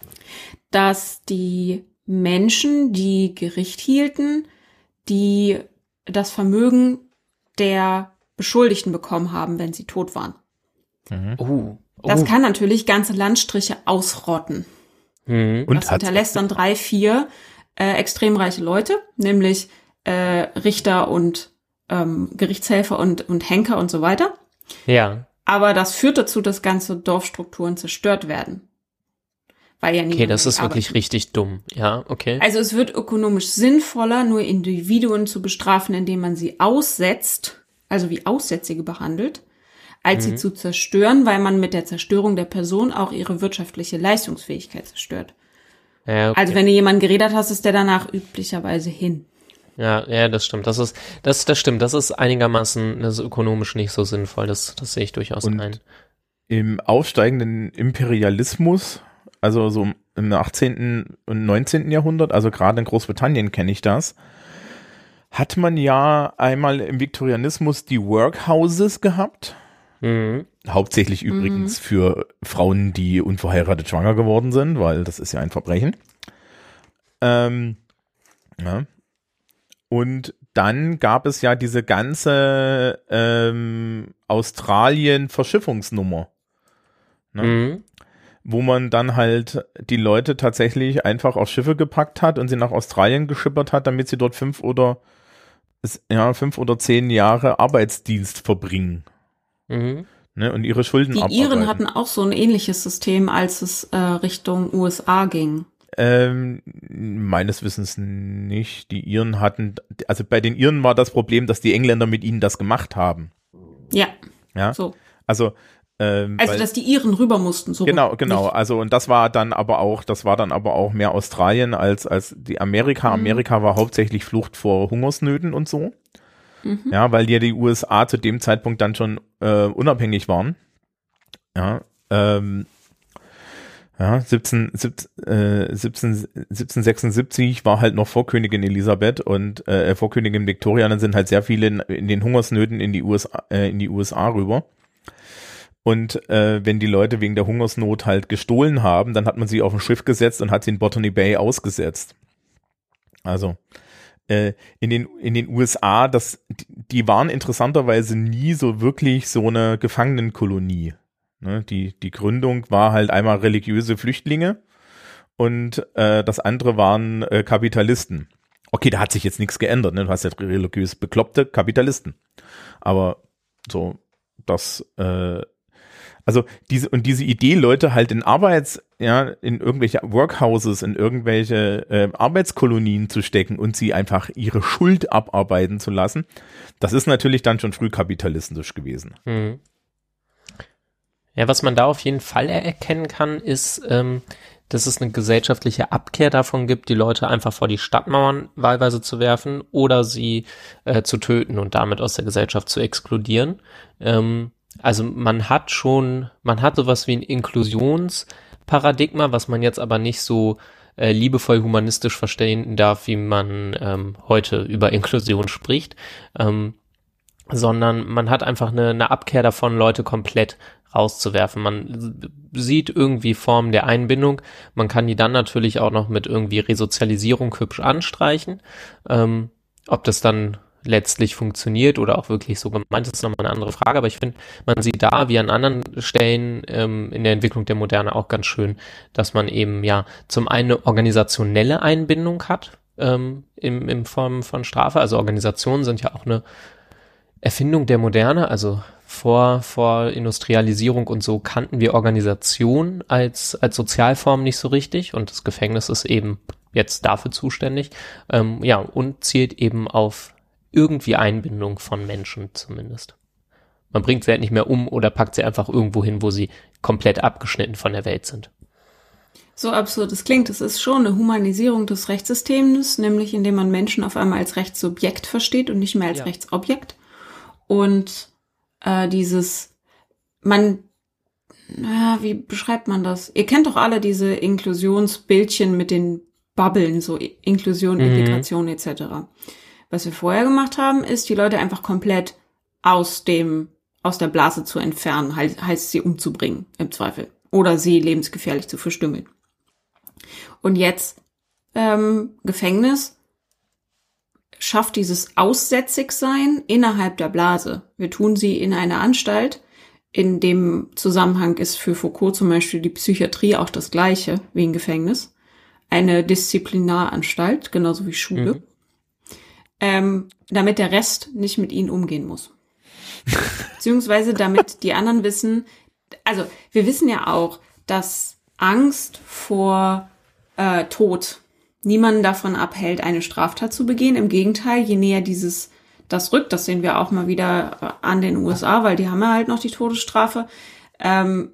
dass die Menschen, die Gericht hielten, die das Vermögen der Beschuldigten bekommen haben, wenn sie tot waren. Mhm. Oh. Oh. Das kann natürlich ganze Landstriche ausrotten. Mhm. Und das hinterlässt dann drei, vier äh, extrem reiche Leute, nämlich äh, Richter und ähm, Gerichtshelfer und, und Henker und so weiter. Ja. Aber das führt dazu, dass ganze Dorfstrukturen zerstört werden. Weil ja okay, das ist arbeitet. wirklich richtig dumm. Ja, okay. Also es wird ökonomisch sinnvoller, nur Individuen zu bestrafen, indem man sie aussetzt, also wie Aussätzige behandelt, als mhm. sie zu zerstören, weil man mit der Zerstörung der Person auch ihre wirtschaftliche Leistungsfähigkeit zerstört. Ja, okay. Also wenn du jemanden gerädert hast, ist der danach üblicherweise hin. Ja, ja, das stimmt. Das ist, das, das stimmt. Das ist einigermaßen, das ist ökonomisch nicht so sinnvoll. Das, das sehe ich durchaus Und ein. Im aufsteigenden Imperialismus, also so im achtzehnten und neunzehnten Jahrhundert, also gerade in Großbritannien kenne ich das, hat man ja einmal im Viktorianismus die Workhouses gehabt. Mhm. Hauptsächlich übrigens mhm. für Frauen, die unverheiratet schwanger geworden sind, weil das ist ja ein Verbrechen. Ähm, ja. Und dann gab es ja diese ganze ähm, Australien-Verschiffungsnummer. Ne? Mhm. Wo man dann halt die Leute tatsächlich einfach auf Schiffe gepackt hat und sie nach Australien geschippert hat, damit sie dort fünf oder ja fünf oder zehn Jahre Arbeitsdienst verbringen. Mhm. Ne, und ihre Schulden Die abarbeiten. Iren hatten auch so ein ähnliches System, als es äh, Richtung U S A ging. Ähm, meines Wissens nicht. Die Iren hatten, also bei den Iren war das Problem, dass die Engländer mit ihnen das gemacht haben. Ja, ja? so. Also Ähm, also, weil, dass die Iren rüber mussten, so. Genau, genau. Nicht. Also, und das war dann aber auch, das war dann aber auch mehr Australien als, als die Amerika. Mhm. Amerika war hauptsächlich Flucht vor Hungersnöten und so. Mhm. Ja, weil ja die U S A zu dem Zeitpunkt dann schon äh, unabhängig waren. Ja, ähm, ja, siebzehn, siebzehn, äh, siebzehn, siebzehnhundertsechsundsiebzig war halt noch vor Königin Elisabeth und äh, vor Königin Victoria, dann sind halt sehr viele in, in den Hungersnöten in die U S A, äh, in die U S A rüber. Und äh, wenn die Leute wegen der Hungersnot halt gestohlen haben, dann hat man sie auf ein Schiff gesetzt und hat sie in Botany Bay ausgesetzt. Also äh, in den in den U S A, das die waren interessanterweise nie so wirklich so eine Gefangenenkolonie. Ne? Die die Gründung war halt einmal religiöse Flüchtlinge und äh, das andere waren äh, Kapitalisten. Okay, da hat sich jetzt nichts geändert. Ne? Du hast ja religiös bekloppte Kapitalisten. Aber so das äh, Also diese und diese Idee, Leute halt in Arbeits, ja, in irgendwelche Workhouses, in irgendwelche äh, Arbeitskolonien zu stecken und sie einfach ihre Schuld abarbeiten zu lassen, das ist natürlich dann schon früh kapitalistisch gewesen. Mhm. Ja, was man da auf jeden Fall erkennen kann, ist, ähm, dass es eine gesellschaftliche Abkehr davon gibt, die Leute einfach vor die Stadtmauern wahlweise zu werfen oder sie äh, zu töten und damit aus der Gesellschaft zu exkludieren. Ähm, Also man hat schon, man hat sowas wie ein Inklusionsparadigma, was man jetzt aber nicht so äh, liebevoll humanistisch verstehen darf, wie man ähm, heute über Inklusion spricht, ähm, sondern man hat einfach eine, eine Abkehr davon, Leute komplett rauszuwerfen. Man sieht irgendwie Formen der Einbindung, man kann die dann natürlich auch noch mit irgendwie Resozialisierung hübsch anstreichen. Ähm, ob das dann letztlich funktioniert oder auch wirklich so gemeint ist, ist nochmal eine andere Frage, aber ich finde, man sieht da wie an anderen Stellen ähm, in der Entwicklung der Moderne auch ganz schön, dass man eben ja zum einen eine organisationelle Einbindung hat ähm, im, in Form von Strafe, also Organisationen sind ja auch eine Erfindung der Moderne, also vor, vor Industrialisierung und so kannten wir Organisation als, als Sozialform nicht so richtig und das Gefängnis ist eben jetzt dafür zuständig, ähm, ja, und zielt eben auf irgendwie Einbindung von Menschen zumindest. Man bringt sie halt nicht mehr um oder packt sie einfach irgendwo hin, wo sie komplett abgeschnitten von der Welt sind. So absurd es klingt, es ist schon eine Humanisierung des Rechtssystems, nämlich indem man Menschen auf einmal als Rechtssubjekt versteht und nicht mehr als Ja. Rechtsobjekt. Und äh, dieses, man, na, wie beschreibt man das? Ihr kennt doch alle diese Inklusionsbildchen mit den Bubbeln, so Inklusion, Mhm. Integration et cetera. Was wir vorher gemacht haben, ist, die Leute einfach komplett aus dem, aus der Blase zu entfernen, heißt, heißt sie umzubringen, im Zweifel. Oder sie lebensgefährlich zu verstümmeln. Und jetzt ähm, Gefängnis schafft dieses Aussätzigsein innerhalb der Blase. Wir tun sie in einer Anstalt. In dem Zusammenhang ist für Foucault zum Beispiel die Psychiatrie auch das Gleiche wie ein Gefängnis. Eine Disziplinaranstalt, genauso wie Schule. Mhm. Ähm, damit der Rest nicht mit ihnen umgehen muss. Beziehungsweise damit die anderen wissen, also wir wissen ja auch, dass Angst vor äh, Tod niemanden davon abhält, eine Straftat zu begehen. Im Gegenteil, je näher dieses das rückt, das sehen wir auch mal wieder an den U S A, weil die haben ja halt noch die Todesstrafe, ähm,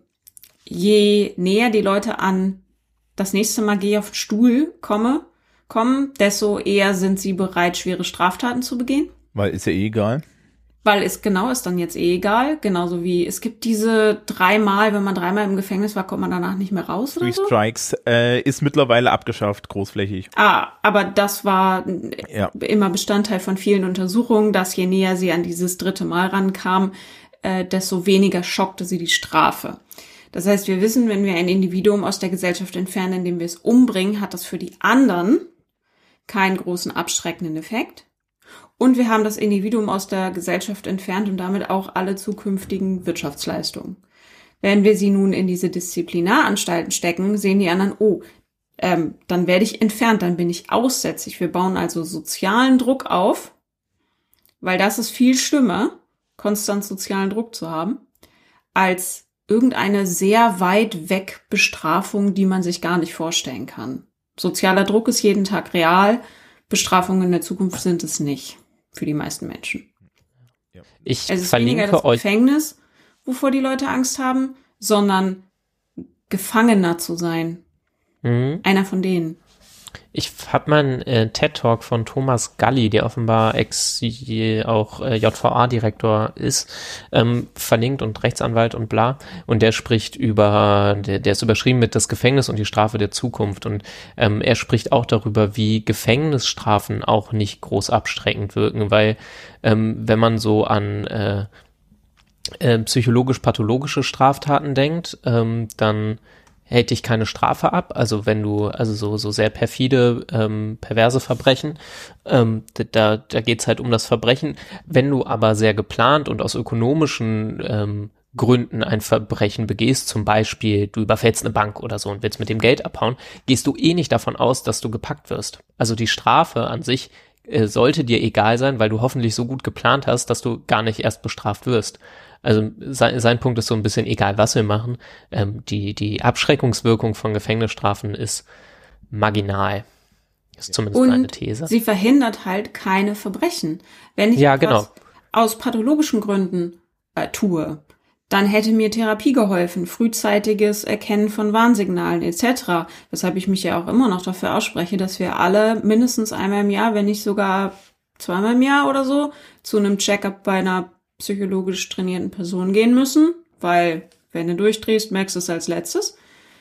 je näher die Leute an das nächste Mal geh auf den Stuhl komme, kommen, desto eher sind sie bereit, schwere Straftaten zu begehen. Weil ist ja eh egal. Weil es genau ist dann jetzt eh egal. Genauso wie es gibt diese dreimal, wenn man dreimal im Gefängnis war, kommt man danach nicht mehr raus oder Three so. Strikes äh, ist mittlerweile abgeschafft, großflächig. Ah, aber das war Ja. immer Bestandteil von vielen Untersuchungen, dass je näher sie an dieses dritte Mal rankam, äh, desto weniger schockte sie die Strafe. Das heißt, wir wissen, wenn wir ein Individuum aus der Gesellschaft entfernen, indem wir es umbringen, hat das für die anderen keinen großen abschreckenden Effekt. Und wir haben das Individuum aus der Gesellschaft entfernt und damit auch alle zukünftigen Wirtschaftsleistungen. Wenn wir sie nun in diese Disziplinaranstalten stecken, sehen die anderen, oh, ähm, dann werde ich entfernt, dann bin ich aussätzig. Wir bauen also sozialen Druck auf, weil das ist viel schlimmer, konstant sozialen Druck zu haben, als irgendeine sehr weit weg Bestrafung, die man sich gar nicht vorstellen kann. Sozialer Druck ist jeden Tag real, Bestrafungen in der Zukunft sind es nicht für die meisten Menschen. Ich Es ist weniger verlinke das euch. Gefängnis, wovor die Leute Angst haben, sondern Gefangener zu sein. Mhm. Einer von denen. Ich habe mal einen äh, TED-Talk von Thomas Galli, der offenbar ex auch äh, J V A-Direktor ist, ähm, verlinkt und Rechtsanwalt und bla. Und der spricht über, der, der ist überschrieben mit das Gefängnis und die Strafe der Zukunft. Und ähm, er spricht auch darüber, wie Gefängnisstrafen auch nicht groß abschreckend wirken, weil ähm, wenn man so an äh, äh, psychologisch-pathologische Straftaten denkt, ähm, dann hält dich keine Strafe ab, also wenn du, also so so sehr perfide, ähm, perverse Verbrechen, ähm, da da geht's halt um das Verbrechen. Wenn du aber sehr geplant und aus ökonomischen ähm, Gründen ein Verbrechen begehst, zum Beispiel du überfällst eine Bank oder so und willst mit dem Geld abhauen, gehst du eh nicht davon aus, dass du gepackt wirst. Also die Strafe an sich äh, sollte dir egal sein, weil du hoffentlich so gut geplant hast, dass du gar nicht erst bestraft wirst. Also sein, sein Punkt ist so ein bisschen, egal was wir machen, ähm, die, die Abschreckungswirkung von Gefängnisstrafen ist marginal. Ist zumindest Und meine These. sie verhindert halt keine Verbrechen. Wenn ich Ja, etwas genau. aus pathologischen Gründen äh, tue, dann hätte mir Therapie geholfen, frühzeitiges Erkennen von Warnsignalen et cetera. Weshalb ich mich ja auch immer noch dafür ausspreche, dass wir alle mindestens einmal im Jahr, wenn nicht sogar zweimal im Jahr oder so, zu einem Check-up bei einer psychologisch trainierten Person gehen müssen, weil wenn du durchdrehst, merkst du es als letztes.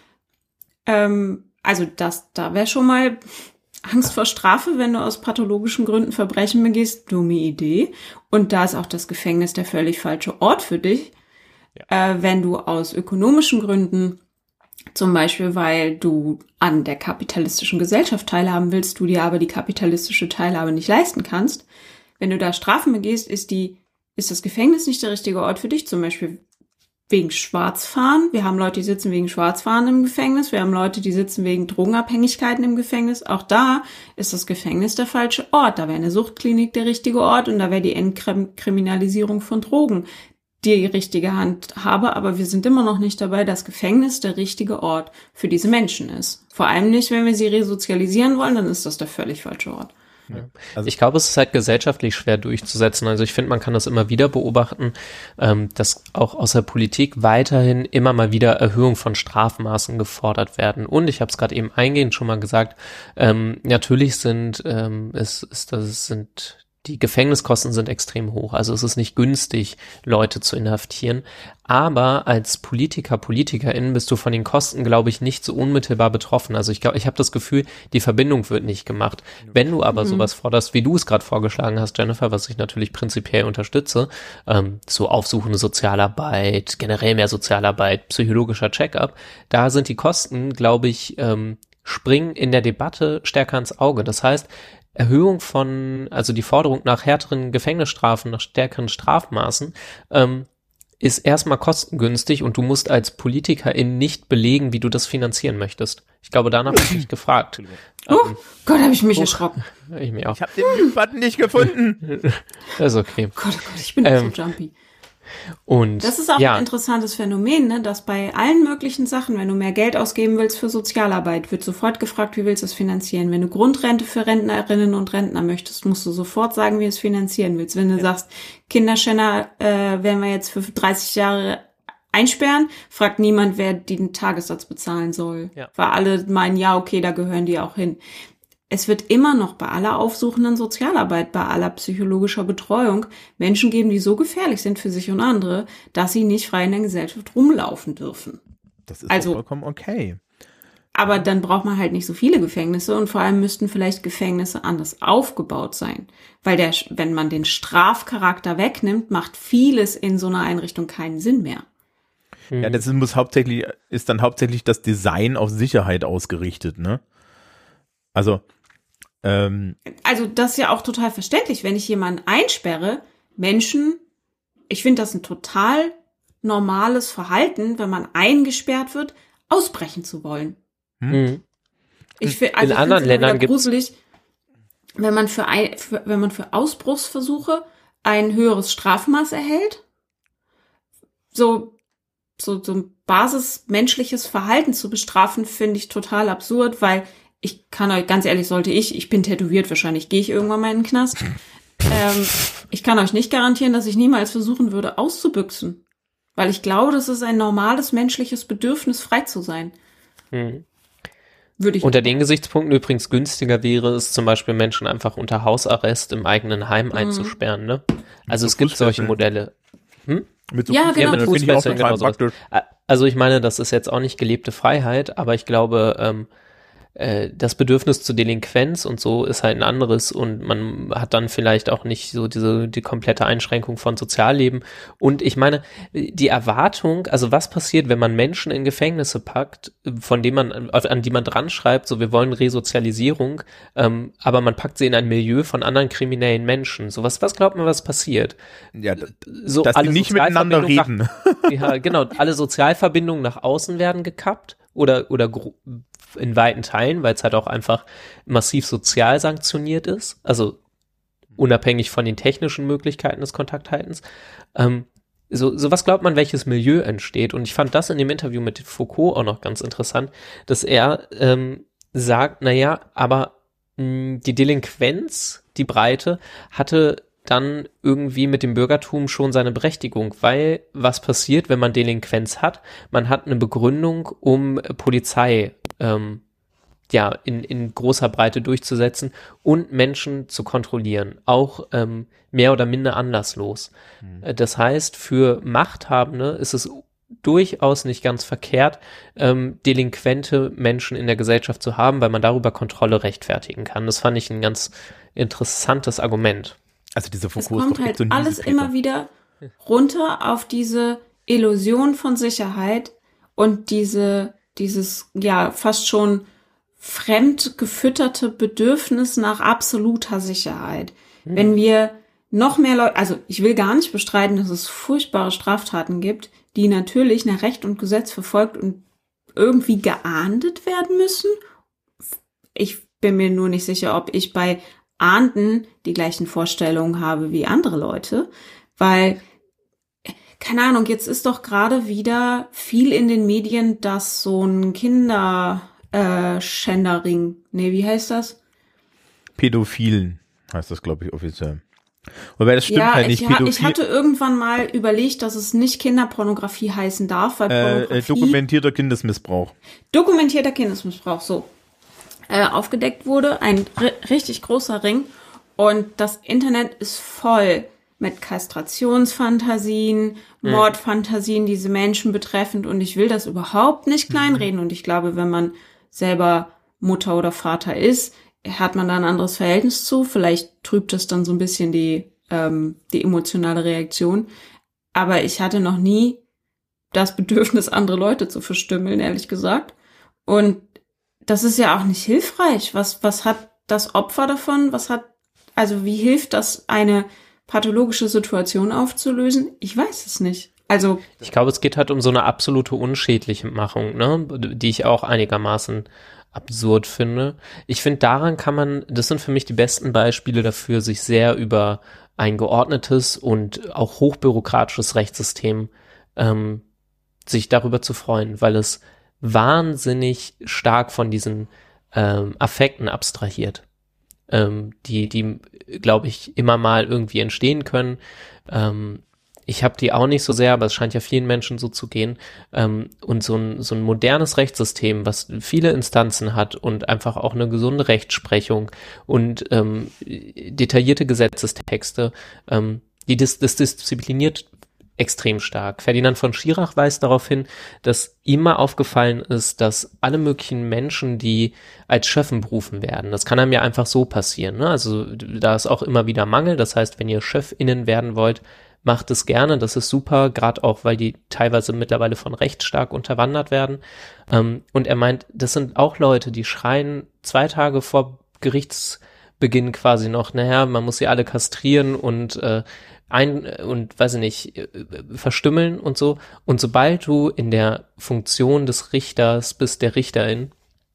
Ähm, also das, da wäre schon mal Angst vor Strafe, wenn du aus pathologischen Gründen Verbrechen begehst, dumme Idee. Und da ist auch das Gefängnis der völlig falsche Ort für dich. Ja. Äh, wenn du aus ökonomischen Gründen, zum Beispiel weil du an der kapitalistischen Gesellschaft teilhaben willst, du dir aber die kapitalistische Teilhabe nicht leisten kannst, wenn du da Strafen begehst, ist die ist das Gefängnis nicht der richtige Ort für dich? Zum Beispiel, wegen Schwarzfahren. Wir haben Leute, die sitzen wegen Schwarzfahren im Gefängnis. Wir haben Leute, die sitzen wegen Drogenabhängigkeiten im Gefängnis. Auch da ist das Gefängnis der falsche Ort. Da wäre eine Suchtklinik der richtige Ort und da wäre die Entkriminalisierung von Drogen die richtige Handhabe. Aber wir sind immer noch nicht dabei, dass Gefängnis der richtige Ort für diese Menschen ist. Vor allem nicht, wenn wir sie resozialisieren wollen, dann ist das der völlig falsche Ort. Ja. Also ich glaube, es ist halt gesellschaftlich schwer durchzusetzen. Also ich finde, man kann das immer wieder beobachten, ähm, dass auch aus der Politik weiterhin immer mal wieder Erhöhung von Strafmaßen gefordert werden. Und ich habe es gerade eben eingehend schon mal gesagt, ähm, natürlich sind ähm, es ist das sind die Gefängniskosten sind extrem hoch. Also es ist nicht günstig, Leute zu inhaftieren. Aber als Politiker, PolitikerInnen bist du von den Kosten, glaube ich, nicht so unmittelbar betroffen. Also ich glaube, ich habe das Gefühl, die Verbindung wird nicht gemacht. Wenn du aber mhm. sowas forderst, wie du es gerade vorgeschlagen hast, Jennifer, was ich natürlich prinzipiell unterstütze, ähm, so aufsuchende Sozialarbeit, generell mehr Sozialarbeit, psychologischer Check-up, da sind die Kosten, glaube ich, ähm, springen in der Debatte stärker ins Auge. Das heißt, Erhöhung von, also die Forderung nach härteren Gefängnisstrafen, nach stärkeren Strafmaßen, ähm, ist erstmal kostengünstig und du musst als Politikerin nicht belegen, wie du das finanzieren möchtest. Ich glaube, danach habe ich mich gefragt. Oh ähm, Gott, habe ich mich oh, erschrocken. Ich mich auch. Ich habe den Mute-Button nicht gefunden. Das ist okay. Gott, oh Gott, ich bin ähm, so jumpy. Und das ist auch ja. ein interessantes Phänomen, ne, dass bei allen möglichen Sachen, wenn du mehr Geld ausgeben willst für Sozialarbeit, wird sofort gefragt, wie willst du es finanzieren. Wenn du Grundrente für Rentnerinnen und Rentner möchtest, musst du sofort sagen, wie du es finanzieren willst. Wenn du ja. sagst, Kinderschänder äh, werden wir jetzt für dreißig Jahre einsperren, fragt niemand, wer den Tagessatz bezahlen soll. Ja. Weil alle meinen, ja, okay, da gehören die auch hin. Es wird immer noch bei aller aufsuchenden Sozialarbeit, bei aller psychologischer Betreuung Menschen geben, die so gefährlich sind für sich und andere, dass sie nicht frei in der Gesellschaft rumlaufen dürfen. Das ist also, vollkommen okay. Aber dann braucht man halt nicht so viele Gefängnisse und vor allem müssten vielleicht Gefängnisse anders aufgebaut sein. Weil der, wenn man den Strafcharakter wegnimmt, macht vieles in so einer Einrichtung keinen Sinn mehr. Ja, das muss hauptsächlich, ist dann hauptsächlich das Design auf Sicherheit ausgerichtet, ne? Also, ähm, also das ist ja auch total verständlich, wenn ich jemanden einsperre, Menschen, ich finde das ein total normales Verhalten, wenn man eingesperrt wird, ausbrechen zu wollen. Hm. Ich find, also in anderen Ländern gibt es gruselig, wenn man für, ein, für wenn man für Ausbruchsversuche ein höheres Strafmaß erhält, so so so ein basismenschliches Verhalten zu bestrafen, finde ich total absurd, weil ich kann euch, ganz ehrlich, sollte ich, ich bin tätowiert, wahrscheinlich gehe ich irgendwann mal in den Knast. Ähm, ich kann euch nicht garantieren, dass ich niemals versuchen würde, auszubüchsen. Weil ich glaube, das ist ein normales menschliches Bedürfnis, frei zu sein. Hm. Würde ich unter den Gesichtspunkten übrigens günstiger wäre es zum Beispiel, Menschen einfach unter Hausarrest im eigenen Heim mhm. einzusperren. Ne? Also so es gibt solche Modelle. Hm? Mit so ja, genau. Ja, mit Fußfesseln, genau praktisch. Also ich meine, das ist jetzt auch nicht gelebte Freiheit, aber ich glaube, ähm, das Bedürfnis zur Delinquenz und so ist halt ein anderes und man hat dann vielleicht auch nicht so diese die komplette Einschränkung von Sozialleben. Und ich meine, die Erwartung, also was passiert, wenn man Menschen in Gefängnisse packt, von denen man, an die man dran schreibt, so wir wollen Resozialisierung, ähm, aber man packt sie in ein Milieu von anderen kriminellen Menschen. So was, was glaubt man, was passiert? Ja, so dass die nicht miteinander reden. Nach, ja, genau, alle Sozialverbindungen nach außen werden gekappt oder oder gro- in weiten Teilen, weil es halt auch einfach massiv sozial sanktioniert ist, also unabhängig von den technischen Möglichkeiten des Kontakthaltens. Ähm, so, so was glaubt man, welches Milieu entsteht? Und ich fand das in dem Interview mit Foucault auch noch ganz interessant, dass er ähm, sagt, naja, aber mh, die Delinquenz, die Breite, hatte dann irgendwie mit dem Bürgertum schon seine Berechtigung, weil was passiert, wenn man Delinquenz hat? Man hat eine Begründung, um Polizei ähm, ja in, in großer Breite durchzusetzen und Menschen zu kontrollieren, auch ähm, mehr oder minder anlasslos. Mhm. Das heißt, für Machthabende ist es durchaus nicht ganz verkehrt, ähm, delinquente Menschen in der Gesellschaft zu haben, weil man darüber Kontrolle rechtfertigen kann. Das fand ich ein ganz interessantes Argument. Also diese Foucault es kommt halt so alles Paper. Immer wieder runter auf diese Illusion von Sicherheit und diese dieses ja fast schon fremd gefütterte Bedürfnis nach absoluter Sicherheit. Hm. Wenn wir noch mehr Leute, also ich will gar nicht bestreiten, dass es furchtbare Straftaten gibt, die natürlich nach Recht und Gesetz verfolgt und irgendwie geahndet werden müssen. Ich bin mir nur nicht sicher, ob ich bei Ahnden die gleichen Vorstellungen habe wie andere Leute, weil, keine Ahnung, jetzt ist doch gerade wieder viel in den Medien, dass so ein Kinderschändering, äh, nee, wie heißt das? Pädophilen heißt das, glaube ich, offiziell. Wobei das stimmt ja, halt nicht. Ich, ha- ich hatte irgendwann mal überlegt, dass es nicht Kinderpornografie heißen darf, weil Pornografie... Äh, äh, dokumentierter Kindesmissbrauch. Dokumentierter Kindesmissbrauch, so. Äh, aufgedeckt wurde, ein r- richtig großer Ring. Und das Internet ist voll mit Kastrationsfantasien, Mhm. Mordfantasien, diese Menschen betreffend. Und ich will das überhaupt nicht kleinreden. Und ich glaube, wenn man selber Mutter oder Vater ist, hat man da ein anderes Verhältnis zu. Vielleicht trübt das dann so ein bisschen die, ähm, die emotionale Reaktion. Aber ich hatte noch nie das Bedürfnis, andere Leute zu verstümmeln, ehrlich gesagt. Und das ist ja auch nicht hilfreich. Was, was hat das Opfer davon? Was hat, also wie hilft das, eine pathologische Situation aufzulösen? Ich weiß es nicht. Also. Ich glaube, es geht halt um so eine absolute Unschädlichmachung, ne, die ich auch einigermaßen absurd finde. Ich finde, daran kann man, das sind für mich die besten Beispiele dafür, sich sehr über ein geordnetes und auch hochbürokratisches Rechtssystem ähm, sich darüber zu freuen, weil es wahnsinnig stark von diesen ähm, Affekten abstrahiert, ähm, die, die, glaube ich, immer mal irgendwie entstehen können. Ähm, ich habe die auch nicht so sehr, aber es scheint ja vielen Menschen so zu gehen. Ähm, und so ein, so ein modernes Rechtssystem, was viele Instanzen hat und einfach auch eine gesunde Rechtsprechung und ähm, detaillierte Gesetzestexte, ähm, die das, das diszipliniert extrem stark. Ferdinand von Schirach weist darauf hin, dass ihm mal aufgefallen ist, dass alle möglichen Menschen, die als Schöffen berufen werden, das kann einem ja einfach so passieren, ne? Also da ist auch immer wieder Mangel. Das heißt, wenn ihr SchöffInnen werden wollt, macht es gerne. Das ist super, gerade auch, weil die teilweise mittlerweile von Recht stark unterwandert werden. Ähm, und er meint, das sind auch Leute, die schreien zwei Tage vor Gerichtsbeginn quasi noch, naja, man muss sie alle kastrieren und äh, ein und weiß ich nicht, verstümmeln und so. Und sobald du in der Funktion des Richters bist, der Richterin,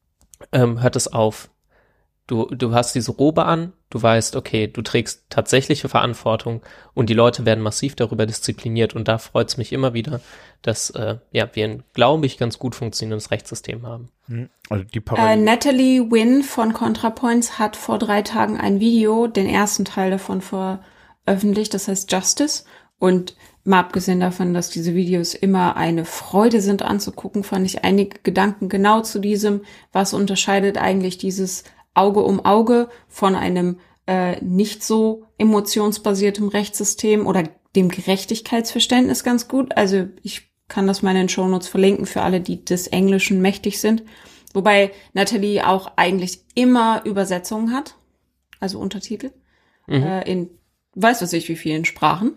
ähm, hört es auf. Du, du hast diese Robe an, du weißt, okay, du trägst tatsächliche Verantwortung und die Leute werden massiv darüber diszipliniert. Und da freut es mich immer wieder, dass äh, ja, wir ein, glaube ich, ganz gut funktionierendes Rechtssystem haben. Also die äh, Natalie Wynn von ContraPoints hat vor drei Tagen ein Video, den ersten Teil davon veröffentlicht, das heißt Justice. Und mal abgesehen davon, dass diese Videos immer eine Freude sind anzugucken, fand ich einige Gedanken genau zu diesem, was unterscheidet eigentlich dieses Auge um Auge von einem äh, nicht so emotionsbasiertem Rechtssystem oder dem Gerechtigkeitsverständnis ganz gut. Also ich kann das mal in den Shownotes verlinken für alle, die des Englischen mächtig sind. Wobei Natalie auch eigentlich immer Übersetzungen hat, also Untertitel, mhm. äh, in weiß was ich wie vielen Sprachen.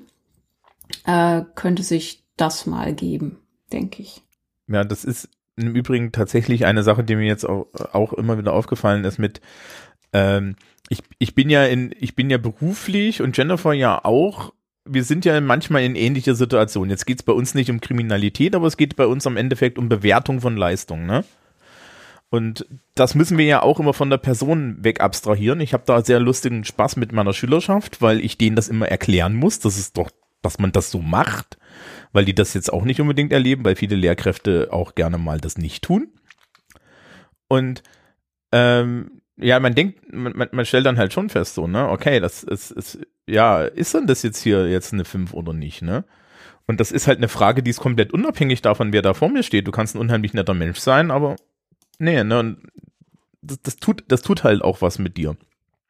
Äh, könnte sich das mal geben, denke ich. Ja, das ist im Übrigen tatsächlich eine Sache, die mir jetzt auch, auch immer wieder aufgefallen ist mit, ähm, ich, ich bin ja in, ich bin ja beruflich und Jennifer ja auch, wir sind ja manchmal in ähnlicher Situation. Jetzt geht's bei uns nicht um Kriminalität, aber es geht bei uns am Endeffekt um Bewertung von Leistung, ne? Und das müssen wir ja auch immer von der Person weg abstrahieren. Ich habe da sehr lustigen Spaß mit meiner Schülerschaft, weil ich denen das immer erklären muss, das ist doch, dass man das so macht, weil die das jetzt auch nicht unbedingt erleben, weil viele Lehrkräfte auch gerne mal das nicht tun. Und ähm, ja, man denkt, man, man stellt dann halt schon fest, so, ne, okay, das ist, ist, ja, ist denn das jetzt hier jetzt eine fünf oder nicht, ne? Und das ist halt eine Frage, die ist komplett unabhängig davon, wer da vor mir steht. Du kannst ein unheimlich netter Mensch sein, aber nee, ne, und das, das tut, das tut halt auch was mit dir.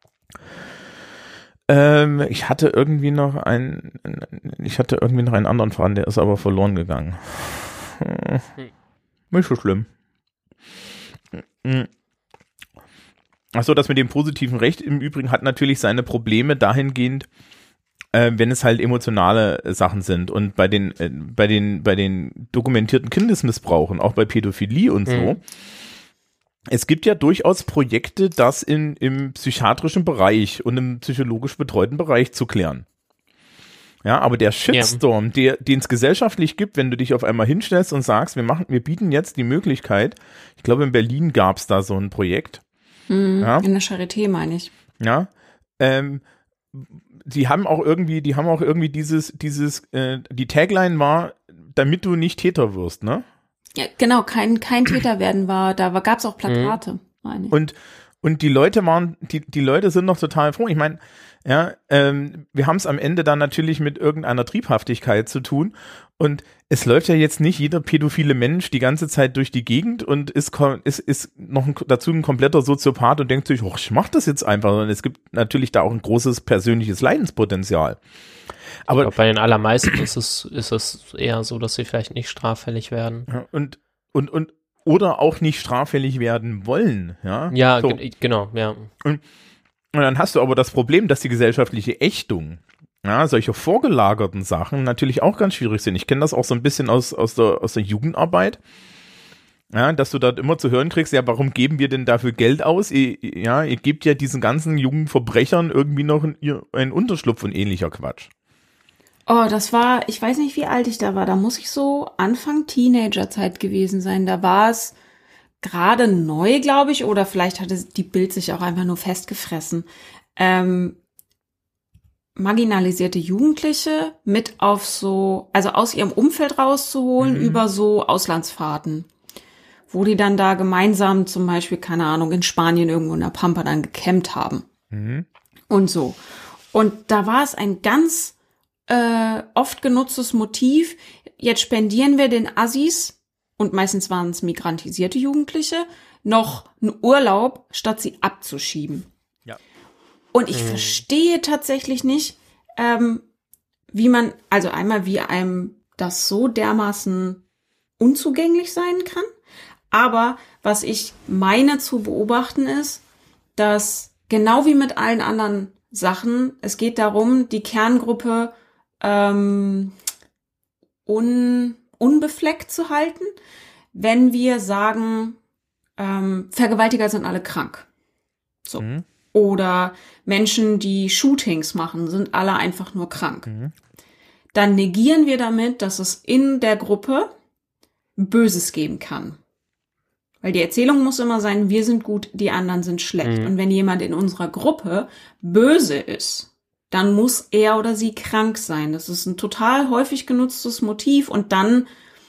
Ähm, ich hatte irgendwie noch einen, ich hatte irgendwie noch einen anderen Faden, der ist aber verloren gegangen. Hm. Nicht so schlimm. Achso, das mit dem positiven Recht im Übrigen hat natürlich seine Probleme dahingehend, äh, wenn es halt emotionale Sachen sind und bei den, äh, bei den, bei den dokumentierten Kindesmissbrauchen, auch bei Pädophilie und so. Mhm. Es gibt ja durchaus Projekte, das in, im psychiatrischen Bereich und im psychologisch betreuten Bereich zu klären. Ja, aber der Shitstorm, ja. der, den es gesellschaftlich gibt, wenn du dich auf einmal hinstellst und sagst, wir machen, wir bieten jetzt die Möglichkeit, ich glaube in Berlin gab es da so ein Projekt. Mhm, ja, in der Charité meine ich. Ja, ähm, die haben auch irgendwie, die haben auch irgendwie dieses, dieses, äh, die Tagline war, damit du nicht Täter wirst, ne? Ja, genau, kein, kein Täter werden war, da gab es auch Plakate, mhm. meine ich. Und, und die Leute waren, die, die Leute sind noch total froh. Ich meine, ja, ähm, wir haben es am Ende dann natürlich mit irgendeiner Triebhaftigkeit zu tun und es läuft ja jetzt nicht jeder pädophile Mensch die ganze Zeit durch die Gegend und ist, ist, ist noch ein, dazu ein kompletter Soziopath und denkt sich, oh, ich mach das jetzt einfach, und es gibt natürlich da auch ein großes persönliches Leidenspotenzial. Aber ich glaub, bei den allermeisten ist es, ist es eher so, dass sie vielleicht nicht straffällig werden. Ja, und, und, und, oder auch nicht straffällig werden wollen, ja. Ja, so. ge- genau, ja. Und Und dann hast du aber das Problem, dass die gesellschaftliche Ächtung, ja, solche vorgelagerten Sachen natürlich auch ganz schwierig sind. Ich kenne das auch so ein bisschen aus, aus, der, aus der Jugendarbeit, ja, dass du dort immer zu hören kriegst, ja, warum geben wir denn dafür Geld aus? Ihr, ja, ihr gebt ja diesen ganzen jungen Verbrechern irgendwie noch einen, einen Unterschlupf und ähnlicher Quatsch. Oh, das war, ich weiß nicht, wie alt ich da war, da muss ich so Anfang Teenagerzeit gewesen sein. Da war es gerade neu, glaube ich, oder vielleicht hatte die Bild sich auch einfach nur festgefressen. Ähm, marginalisierte Jugendliche mit auf so, also aus ihrem Umfeld rauszuholen, mhm. über so Auslandsfahrten, wo die dann da gemeinsam zum Beispiel, keine Ahnung, in Spanien irgendwo in der Pampa dann gecampt haben. Mhm. Und so. Und da war es ein ganz äh, oft genutztes Motiv, jetzt spendieren wir den Assis, und meistens waren es migrantisierte Jugendliche, noch einen Urlaub, statt sie abzuschieben. Ja. Und ich mhm. verstehe tatsächlich nicht, ähm, wie man, also einmal, wie einem das so dermaßen unzugänglich sein kann. Aber was ich meine zu beobachten ist, dass genau wie mit allen anderen Sachen, es geht darum, die Kerngruppe ähm, un unbefleckt zu halten, wenn wir sagen, ähm, Vergewaltiger sind alle krank. So. Mhm. Oder Menschen, die Shootings machen, sind alle einfach nur krank. Mhm. Dann negieren wir damit, dass es in der Gruppe Böses geben kann. Weil die Erzählung muss immer sein, wir sind gut, die anderen sind schlecht. Mhm. Und wenn jemand in unserer Gruppe böse ist, dann muss er oder sie krank sein. Das ist ein total häufig genutztes Motiv. Und dann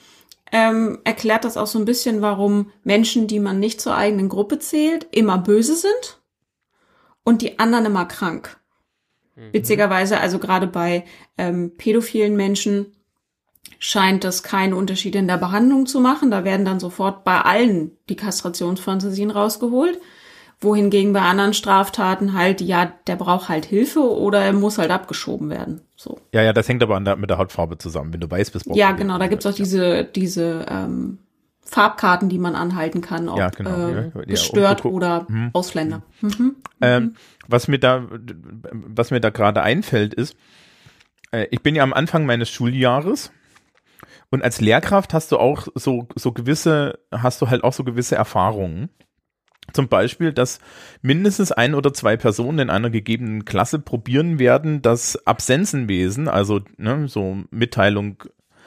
ähm, erklärt das auch so ein bisschen, warum Menschen, die man nicht zur eigenen Gruppe zählt, immer böse sind und die anderen immer krank. Mhm. Witzigerweise, also gerade bei ähm, pädophilen Menschen scheint das keinen Unterschied in der Behandlung zu machen. Da werden dann sofort bei allen die Kastrationsfantasien rausgeholt. Wohingegen bei anderen Straftaten halt, ja, der braucht halt Hilfe oder er muss halt abgeschoben werden. So. Ja, ja, das hängt aber an der, mit der Hautfarbe zusammen. Wenn du weiß bist, brauchst Ja, du genau, da gibt's auch diese, diese ähm, Farbkarten, die man anhalten kann, ob ja, genau, äh, ja, gestört um oder mhm. Ausländer. Mhm. Ähm, mhm. Was mir da, was mir da gerade einfällt, ist, äh, ich bin ja am Anfang meines Schuljahres. Und als Lehrkraft hast du auch so, so gewisse, hast du halt auch so gewisse Erfahrungen. Zum Beispiel, dass mindestens ein oder zwei Personen in einer gegebenen Klasse probieren werden, das Absenzenwesen, also ne, so Mitteilung,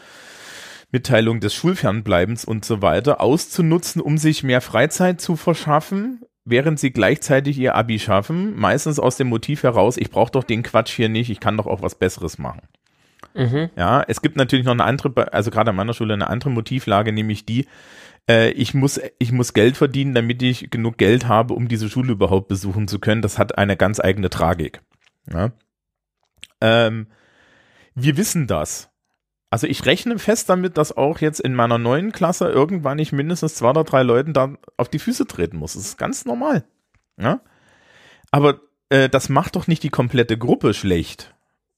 Mitteilung des Schulfernbleibens und so weiter, auszunutzen, um sich mehr Freizeit zu verschaffen, während sie gleichzeitig ihr Abi schaffen, meistens aus dem Motiv heraus, ich brauche doch den Quatsch hier nicht, ich kann doch auch was Besseres machen. Mhm. Ja, es gibt natürlich noch eine andere, also gerade an meiner Schule eine andere Motivlage, nämlich die, äh, ich muss, ich muss Geld verdienen, damit ich genug Geld habe, um diese Schule überhaupt besuchen zu können. Das hat eine ganz eigene Tragik. Ja. Ähm, wir wissen das. Also ich rechne fest damit, dass auch jetzt in meiner neuen Klasse irgendwann ich mindestens zwei oder drei Leuten da auf die Füße treten muss. Das ist ganz normal. Ja. Aber äh, das macht doch nicht die komplette Gruppe schlecht.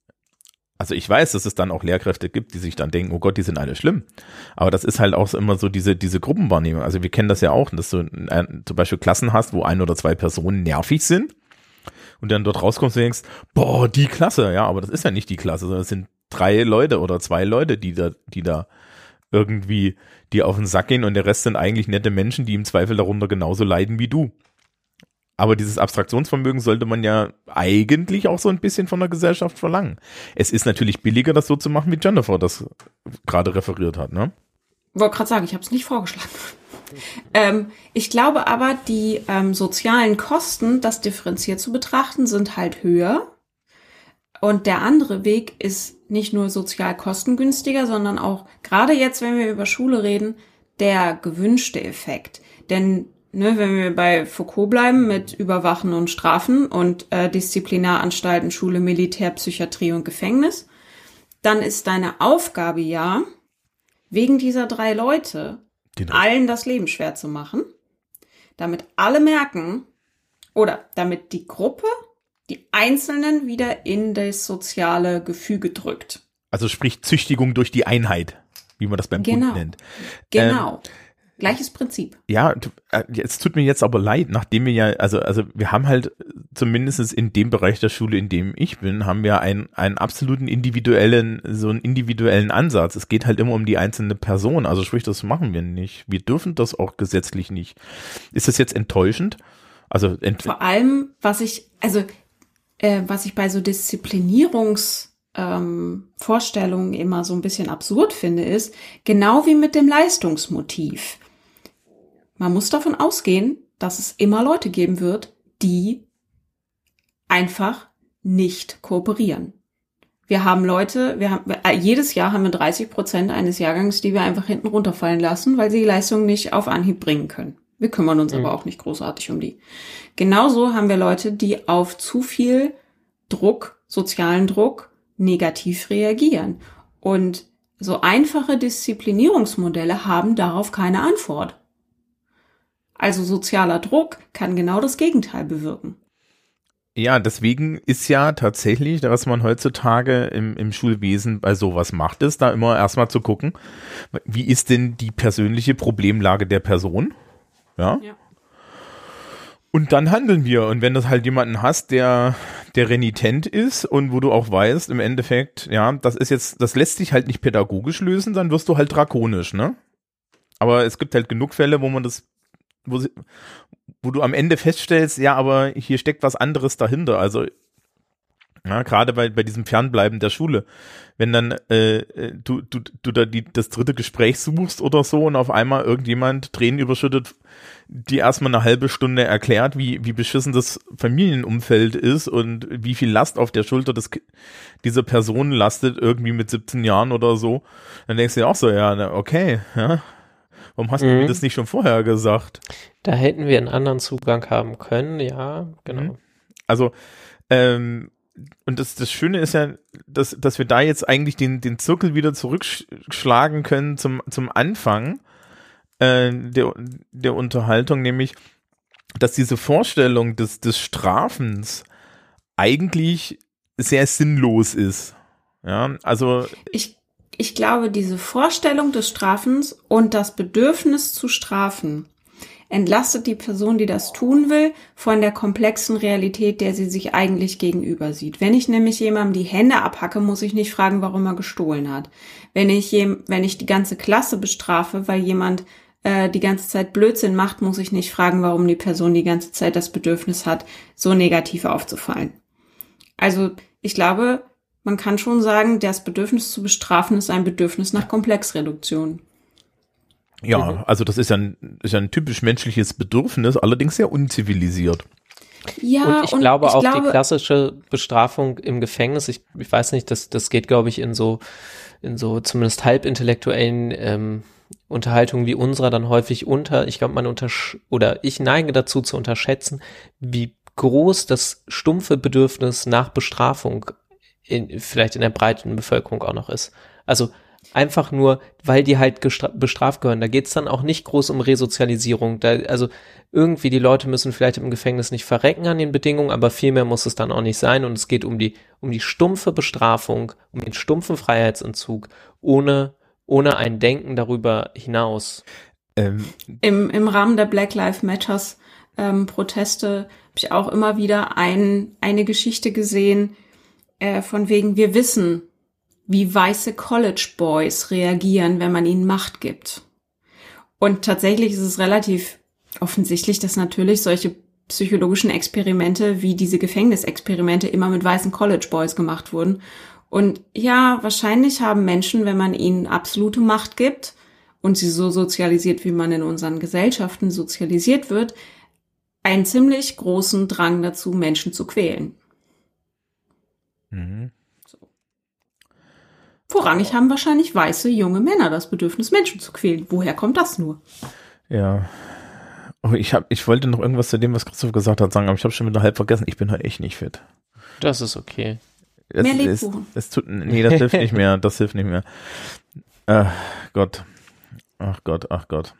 Also ich weiß, dass es dann auch Lehrkräfte gibt, die sich dann denken, oh Gott, die sind alle schlimm. Aber das ist halt auch so immer so diese diese Gruppenwahrnehmung. Also wir kennen das ja auch, dass du äh, zum Beispiel Klassen hast, wo ein oder zwei Personen nervig sind und dann dort rauskommst und denkst, boah, die Klasse. Ja, aber das ist ja nicht die Klasse, sondern es sind drei Leute oder zwei Leute, die da, die da irgendwie die auf den Sack gehen und der Rest sind eigentlich nette Menschen, die im Zweifel darunter genauso leiden wie du. Aber dieses Abstraktionsvermögen sollte man ja eigentlich auch so ein bisschen von der Gesellschaft verlangen. Es ist natürlich billiger, das so zu machen, wie Jennifer das gerade referiert hat, ne? Wollte gerade sagen, ich habe es nicht vorgeschlagen. ähm, ich glaube aber, die ähm, sozialen Kosten, das differenziert zu betrachten, sind halt höher. Und der andere Weg ist nicht nur sozial kostengünstiger, sondern auch, gerade jetzt, wenn wir über Schule reden, der gewünschte Effekt. Denn ne, wenn wir bei Foucault bleiben mit Überwachen und Strafen und äh, Disziplinaranstalten, Schule, Militär, Psychiatrie und Gefängnis, dann ist deine Aufgabe ja, wegen dieser drei Leute genau. allen das Leben schwer zu machen, damit alle merken oder damit die Gruppe die Einzelnen wieder in das soziale Gefüge drückt. Also sprich Züchtigung durch die Einheit, wie man das beim genau. Bund nennt. Genau. Ähm, Gleiches Prinzip. Ja, es tut mir jetzt aber leid, nachdem wir ja, also also wir haben halt zumindest in dem Bereich der Schule, in dem ich bin, haben wir einen einen absoluten individuellen, so einen individuellen Ansatz. Es geht halt immer um die einzelne Person, also sprich, das machen wir nicht. Wir dürfen das auch gesetzlich nicht. Ist das jetzt enttäuschend? Also ent- Vor allem, was ich, also äh, was ich bei so Disziplinierungs ähm, Vorstellungen immer so ein bisschen absurd finde, ist, genau wie mit dem Leistungsmotiv. Man muss davon ausgehen, dass es immer Leute geben wird, die einfach nicht kooperieren. Wir haben Leute, wir haben, jedes Jahr haben wir dreißig Prozent eines Jahrgangs, die wir einfach hinten runterfallen lassen, weil sie die Leistung nicht auf Anhieb bringen können. Wir kümmern uns mhm. aber auch nicht großartig um die. Genauso haben wir Leute, die auf zu viel Druck, sozialen Druck, negativ reagieren. Und so einfache Disziplinierungsmodelle haben darauf keine Antwort. Also sozialer Druck kann genau das Gegenteil bewirken. Ja, deswegen ist ja tatsächlich, was man heutzutage im, im Schulwesen bei sowas macht, ist da immer erstmal zu gucken, wie ist denn die persönliche Problemlage der Person? Ja. ja. Und dann handeln wir. Und wenn du halt jemanden hast, der, der renitent ist und wo du auch weißt, im Endeffekt, ja, das ist jetzt, das lässt sich halt nicht pädagogisch lösen, dann wirst du halt drakonisch, ne? Aber es gibt halt genug Fälle, wo man das Wo, sie, wo du am Ende feststellst, ja, aber hier steckt was anderes dahinter. Also, ja, gerade bei, bei diesem Fernbleiben der Schule. Wenn dann äh, du, du, du da die, das dritte Gespräch suchst oder so und auf einmal irgendjemand Tränen überschüttet, die erstmal eine halbe Stunde erklärt, wie, wie beschissen das Familienumfeld ist und wie viel Last auf der Schulter des, dieser Person lastet, irgendwie mit siebzehn Jahren oder so, dann denkst du dir auch so, ja, okay, ja. Warum hast du mhm. mir das nicht schon vorher gesagt? Da hätten wir einen anderen Zugang haben können, ja, genau. Also, ähm, und das, das Schöne ist ja, dass, dass wir da jetzt eigentlich den, den Zirkel wieder zurückschlagen können zum, zum Anfang äh, der, der Unterhaltung, nämlich, dass diese Vorstellung des, des Strafens eigentlich sehr sinnlos ist. Ja, also. Ich Ich glaube, diese Vorstellung des Strafens und das Bedürfnis zu strafen entlastet die Person, die das tun will, von der komplexen Realität, der sie sich eigentlich gegenüber sieht. Wenn ich nämlich jemandem die Hände abhacke, muss ich nicht fragen, warum er gestohlen hat. Wenn ich, jem, wenn ich die ganze Klasse bestrafe, weil jemand äh, die ganze Zeit Blödsinn macht, muss ich nicht fragen, warum die Person die ganze Zeit das Bedürfnis hat, so negativ aufzufallen. Also ich glaube, man kann schon sagen, das Bedürfnis zu bestrafen ist ein Bedürfnis nach Komplexreduktion. Ja, also das ist ja ein, ist ja ein typisch menschliches Bedürfnis, allerdings sehr unzivilisiert. Ja, und ich und glaube ich auch glaube, die klassische Bestrafung im Gefängnis, ich, ich weiß nicht, das, das geht, glaube ich, in so, in so zumindest halbintellektuellen ähm, Unterhaltungen wie unserer dann häufig unter. Ich glaube, man untersch- oder ich neige dazu zu unterschätzen, wie groß das stumpfe Bedürfnis nach Bestrafung in, vielleicht in der breiten Bevölkerung auch noch ist. Also einfach nur, weil die halt gestra- bestraft gehören. Da geht's dann auch nicht groß um Resozialisierung. Da, also irgendwie die Leute müssen vielleicht im Gefängnis nicht verrecken an den Bedingungen, aber viel mehr muss es dann auch nicht sein. Und es geht um die um die stumpfe Bestrafung, um den stumpfen Freiheitsentzug, ohne ohne ein Denken darüber hinaus. Ähm. Im, im Rahmen der Black Lives Matters ähm, Proteste habe ich auch immer wieder ein, eine Geschichte gesehen, äh, von wegen, wir wissen, wie weiße College Boys reagieren, wenn man ihnen Macht gibt. Und tatsächlich ist es relativ offensichtlich, dass natürlich solche psychologischen Experimente, wie diese Gefängnisexperimente immer mit weißen College Boys gemacht wurden. Und ja, wahrscheinlich haben Menschen, wenn man ihnen absolute Macht gibt und sie so sozialisiert, wie man in unseren Gesellschaften sozialisiert wird, einen ziemlich großen Drang dazu, Menschen zu quälen. Mhm. So. Vorrangig haben wahrscheinlich weiße junge Männer das Bedürfnis, Menschen zu quälen. Woher kommt das nur? Ja. Oh, ich hab, ich wollte noch irgendwas zu dem, was Christoph gesagt hat, sagen, aber ich habe schon wieder halb vergessen. Ich bin heute echt nicht fit. Das ist okay. Es, Mehr es, Lebkuchen. es tut, nee, das hilft nicht mehr. Das hilft nicht mehr. Ach Gott. Ach Gott, ach Gott.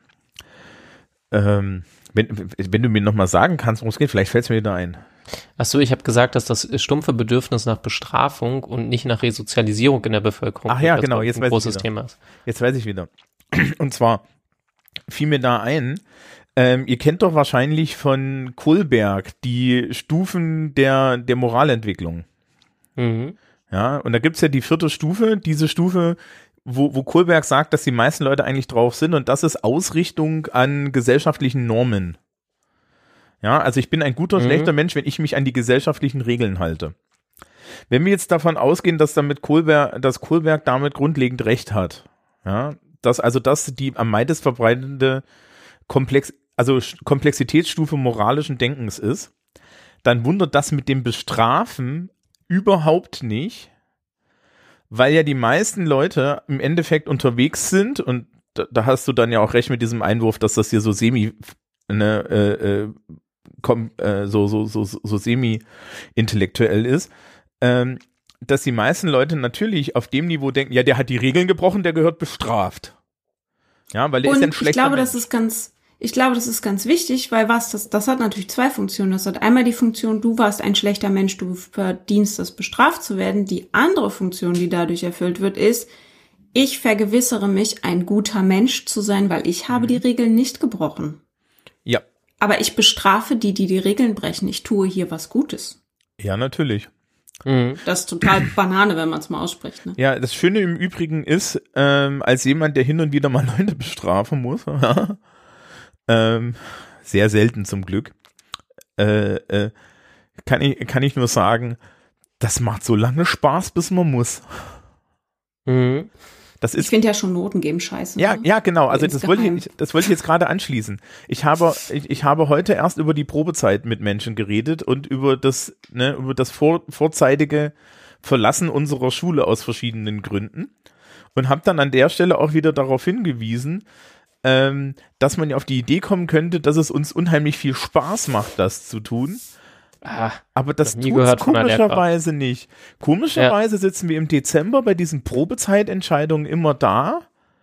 Ähm, wenn, wenn du mir nochmal sagen kannst, worum es geht, vielleicht fällt es mir wieder ein. Achso, ich habe gesagt, dass das stumpfe Bedürfnis nach Bestrafung und nicht nach Resozialisierung in der Bevölkerung Ach ja, das genau, jetzt ein weiß großes ich wieder. Thema ist. Jetzt weiß ich wieder. Und zwar fiel mir da ein, ähm, ihr kennt doch wahrscheinlich von Kohlberg die Stufen der, der Moralentwicklung. Mhm. Ja, und da gibt's ja die vierte Stufe, diese Stufe, wo, wo Kohlberg sagt, dass die meisten Leute eigentlich drauf sind, und das ist Ausrichtung an gesellschaftlichen Normen. Ja, also ich bin ein guter, Mhm. schlechter Mensch, wenn ich mich an die gesellschaftlichen Regeln halte. Wenn wir jetzt davon ausgehen, dass damit Kohlberg, dass Kohlberg damit grundlegend recht hat, ja, dass also das die am meisten verbreitende Komplex, also Komplexitätsstufe moralischen Denkens ist, dann wundert das mit dem Bestrafen überhaupt nicht, weil ja die meisten Leute im Endeffekt unterwegs sind, und da, da hast du dann ja auch recht mit diesem Einwurf, dass das hier so semi, ne, äh, äh, kom, äh, so, so, so, so semi-intellektuell ist, ähm, dass die meisten Leute natürlich auf dem Niveau denken, ja, der hat die Regeln gebrochen, der gehört bestraft. Ja, weil der Und ist ein ich schlechter glaube, Mensch. das ist ganz, ich glaube, das ist ganz wichtig, weil was, das, das hat natürlich zwei Funktionen. Das hat einmal die Funktion, du warst ein schlechter Mensch, du verdienst es, bestraft zu werden. Die andere Funktion, die dadurch erfüllt wird, ist, ich vergewissere mich, ein guter Mensch zu sein, weil ich habe die Regeln nicht gebrochen. Ja. Aber ich bestrafe die, die die Regeln brechen. Ich tue hier was Gutes. Ja, natürlich. Mhm. Das ist total Banane, wenn man es mal ausspricht. Ne? Ja, das Schöne im Übrigen ist, ähm, als jemand, der hin und wieder mal Leute bestrafen muss, ähm, sehr selten zum Glück, äh, äh, kann ich, kann ich nur sagen, das macht so lange Spaß, bis man muss. Mhm. Das Ich ist, finde ja schon Noten geben scheiße. ja, ne? ja, genau, also das wollte Insgeheim. ich, das wollte ich jetzt gerade anschließen. Ich habe, ich, ich habe heute erst über die Probezeit mit Menschen geredet und über das, ne, über das vor, vorzeitige Verlassen unserer Schule aus verschiedenen Gründen, und habe dann an der Stelle auch wieder darauf hingewiesen, ähm, dass man ja auf die Idee kommen könnte, dass es uns unheimlich viel Spaß macht, das zu tun. Ah, Aber das Noch nie tut's gehört von einer komischerweise nicht. Komischerweise sitzen wir im Dezember bei diesen Probezeitentscheidungen immer da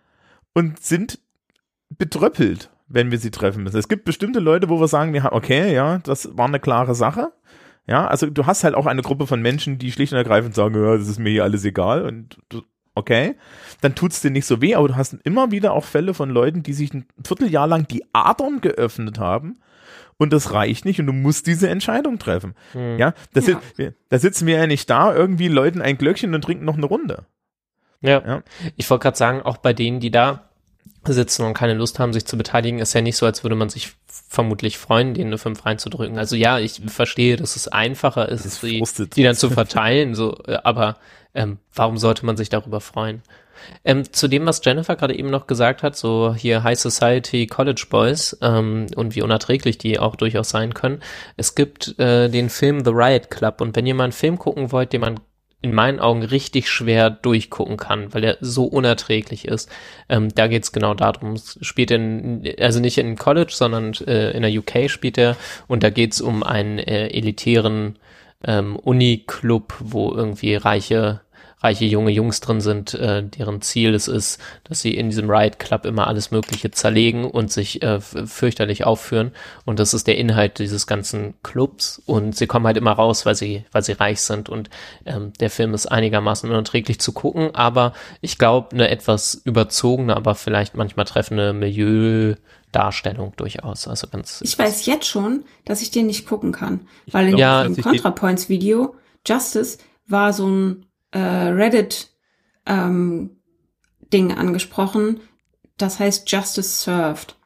und sind betröppelt, wenn wir sie treffen müssen. Es gibt bestimmte Leute, wo wir sagen, wir haben, okay, ja, das war eine klare Sache. Ja, also du hast halt auch eine Gruppe von Menschen, die schlicht und ergreifend sagen, ja, das ist mir hier alles egal, und du, okay, dann tut's dir nicht so weh, aber du hast immer wieder auch Fälle von Leuten, die sich ein Vierteljahr lang die Adern geöffnet haben, und das reicht nicht, und du musst diese Entscheidung treffen. Mhm. Ja, das Ja. Ist, da sitzen wir ja nicht da, irgendwie läuten ein Glöckchen und trinken noch eine Runde. Ja. Ja. Ich wollte gerade sagen, auch bei denen, die da sitzen und keine Lust haben, sich zu beteiligen, ist ja nicht so, als würde man sich vermutlich freuen, denen eine fünf reinzudrücken. Also ja, ich verstehe, dass es einfacher ist, Das die, frustet. die dann zu verteilen, so, äh, aber ähm, warum sollte man sich darüber freuen? Ähm, zu dem, was Jennifer gerade eben noch gesagt hat, so hier High Society College Boys ähm, und wie unerträglich die auch durchaus sein können. Es gibt äh, den Film The Riot Club, und wenn ihr mal einen Film gucken wollt, den man in meinen Augen richtig schwer durchgucken kann, weil er so unerträglich ist. Ähm, da geht's genau darum. Es spielt in, also nicht in College, sondern äh, in der U K spielt er, und da geht's um einen äh, elitären ähm, Uni-Club, wo irgendwie reiche reiche junge Jungs drin sind, äh, deren Ziel es ist, dass sie in diesem Riot Club immer alles Mögliche zerlegen und sich äh, fürchterlich aufführen. Und das ist der Inhalt dieses ganzen Clubs. Und sie kommen halt immer raus, weil sie, weil sie reich sind. Und ähm, der Film ist einigermaßen unerträglich zu gucken, aber ich glaube, eine etwas überzogene, aber vielleicht manchmal treffende Milieudarstellung durchaus. Also ganz. Ich weiß jetzt schon, dass ich den nicht gucken kann, weil in Ja, dem dass ich ContraPoints-Video Justice war so ein äh, Reddit ähm, Ding angesprochen, das heißt Justice Served.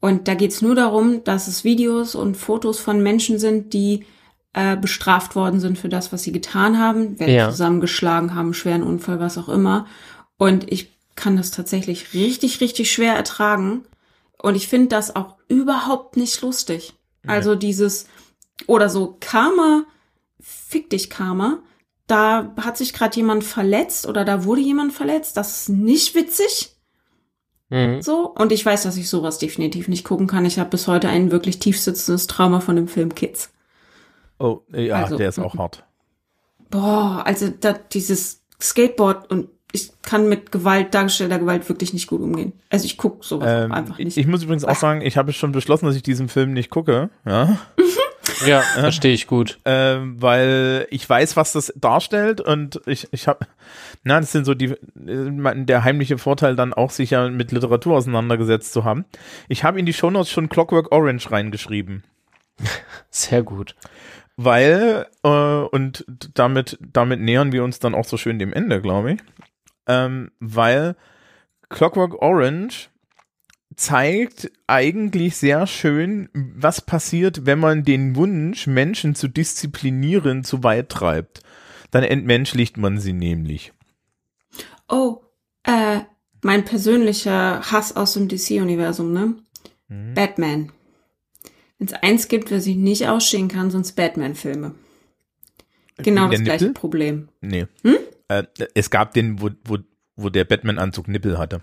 Und da geht's nur darum, dass es Videos und Fotos von Menschen sind, die äh, bestraft worden sind für das, was sie getan haben, werden Ja. zusammengeschlagen haben, schweren Unfall, was auch immer. Und ich kann das tatsächlich richtig, richtig schwer ertragen. Und ich finde das auch überhaupt nicht lustig. Also dieses, oder so Karma, fick dich Karma, da hat sich gerade jemand verletzt oder da wurde jemand verletzt, das ist nicht witzig. Mhm. So, und ich weiß, dass ich sowas definitiv nicht gucken kann. Ich habe bis heute ein wirklich tief sitzendes Trauma von dem Film Kids. Oh, ja, Also, der ist auch hart. Boah, also da, dieses Skateboard und ich kann mit Gewalt, dargestellter Gewalt wirklich nicht gut umgehen. Also ich gucke sowas Ähm, auch einfach nicht. ich, ich muss übrigens auch sagen, ich habe schon beschlossen, dass ich diesen Film nicht gucke, ja, Ja, verstehe ich gut. ähm, weil ich weiß, was das darstellt und ich, ich habe, na, das sind so die, äh, der heimliche Vorteil dann auch, sich ja mit Literatur auseinandergesetzt zu haben. Ich habe in die Shownotes schon Clockwork Orange reingeschrieben. Sehr gut. Weil, äh, und damit, damit nähern wir uns dann auch so schön dem Ende, glaube ich. Ähm, weil Clockwork Orange zeigt eigentlich sehr schön, was passiert, wenn man den Wunsch, Menschen zu disziplinieren, zu weit treibt. Dann entmenschlicht man sie nämlich. Oh, äh, mein persönlicher Hass aus dem D C-Universum, ne? Mhm. Batman. Wenn es eins gibt, was ich nicht ausstehen kann, sind Batman-Filme. Genau Wegen das der gleiche Nippel? Problem. Nee. Hm? Äh, es gab den, wo, wo, wo der Batman-Anzug Nippel hatte.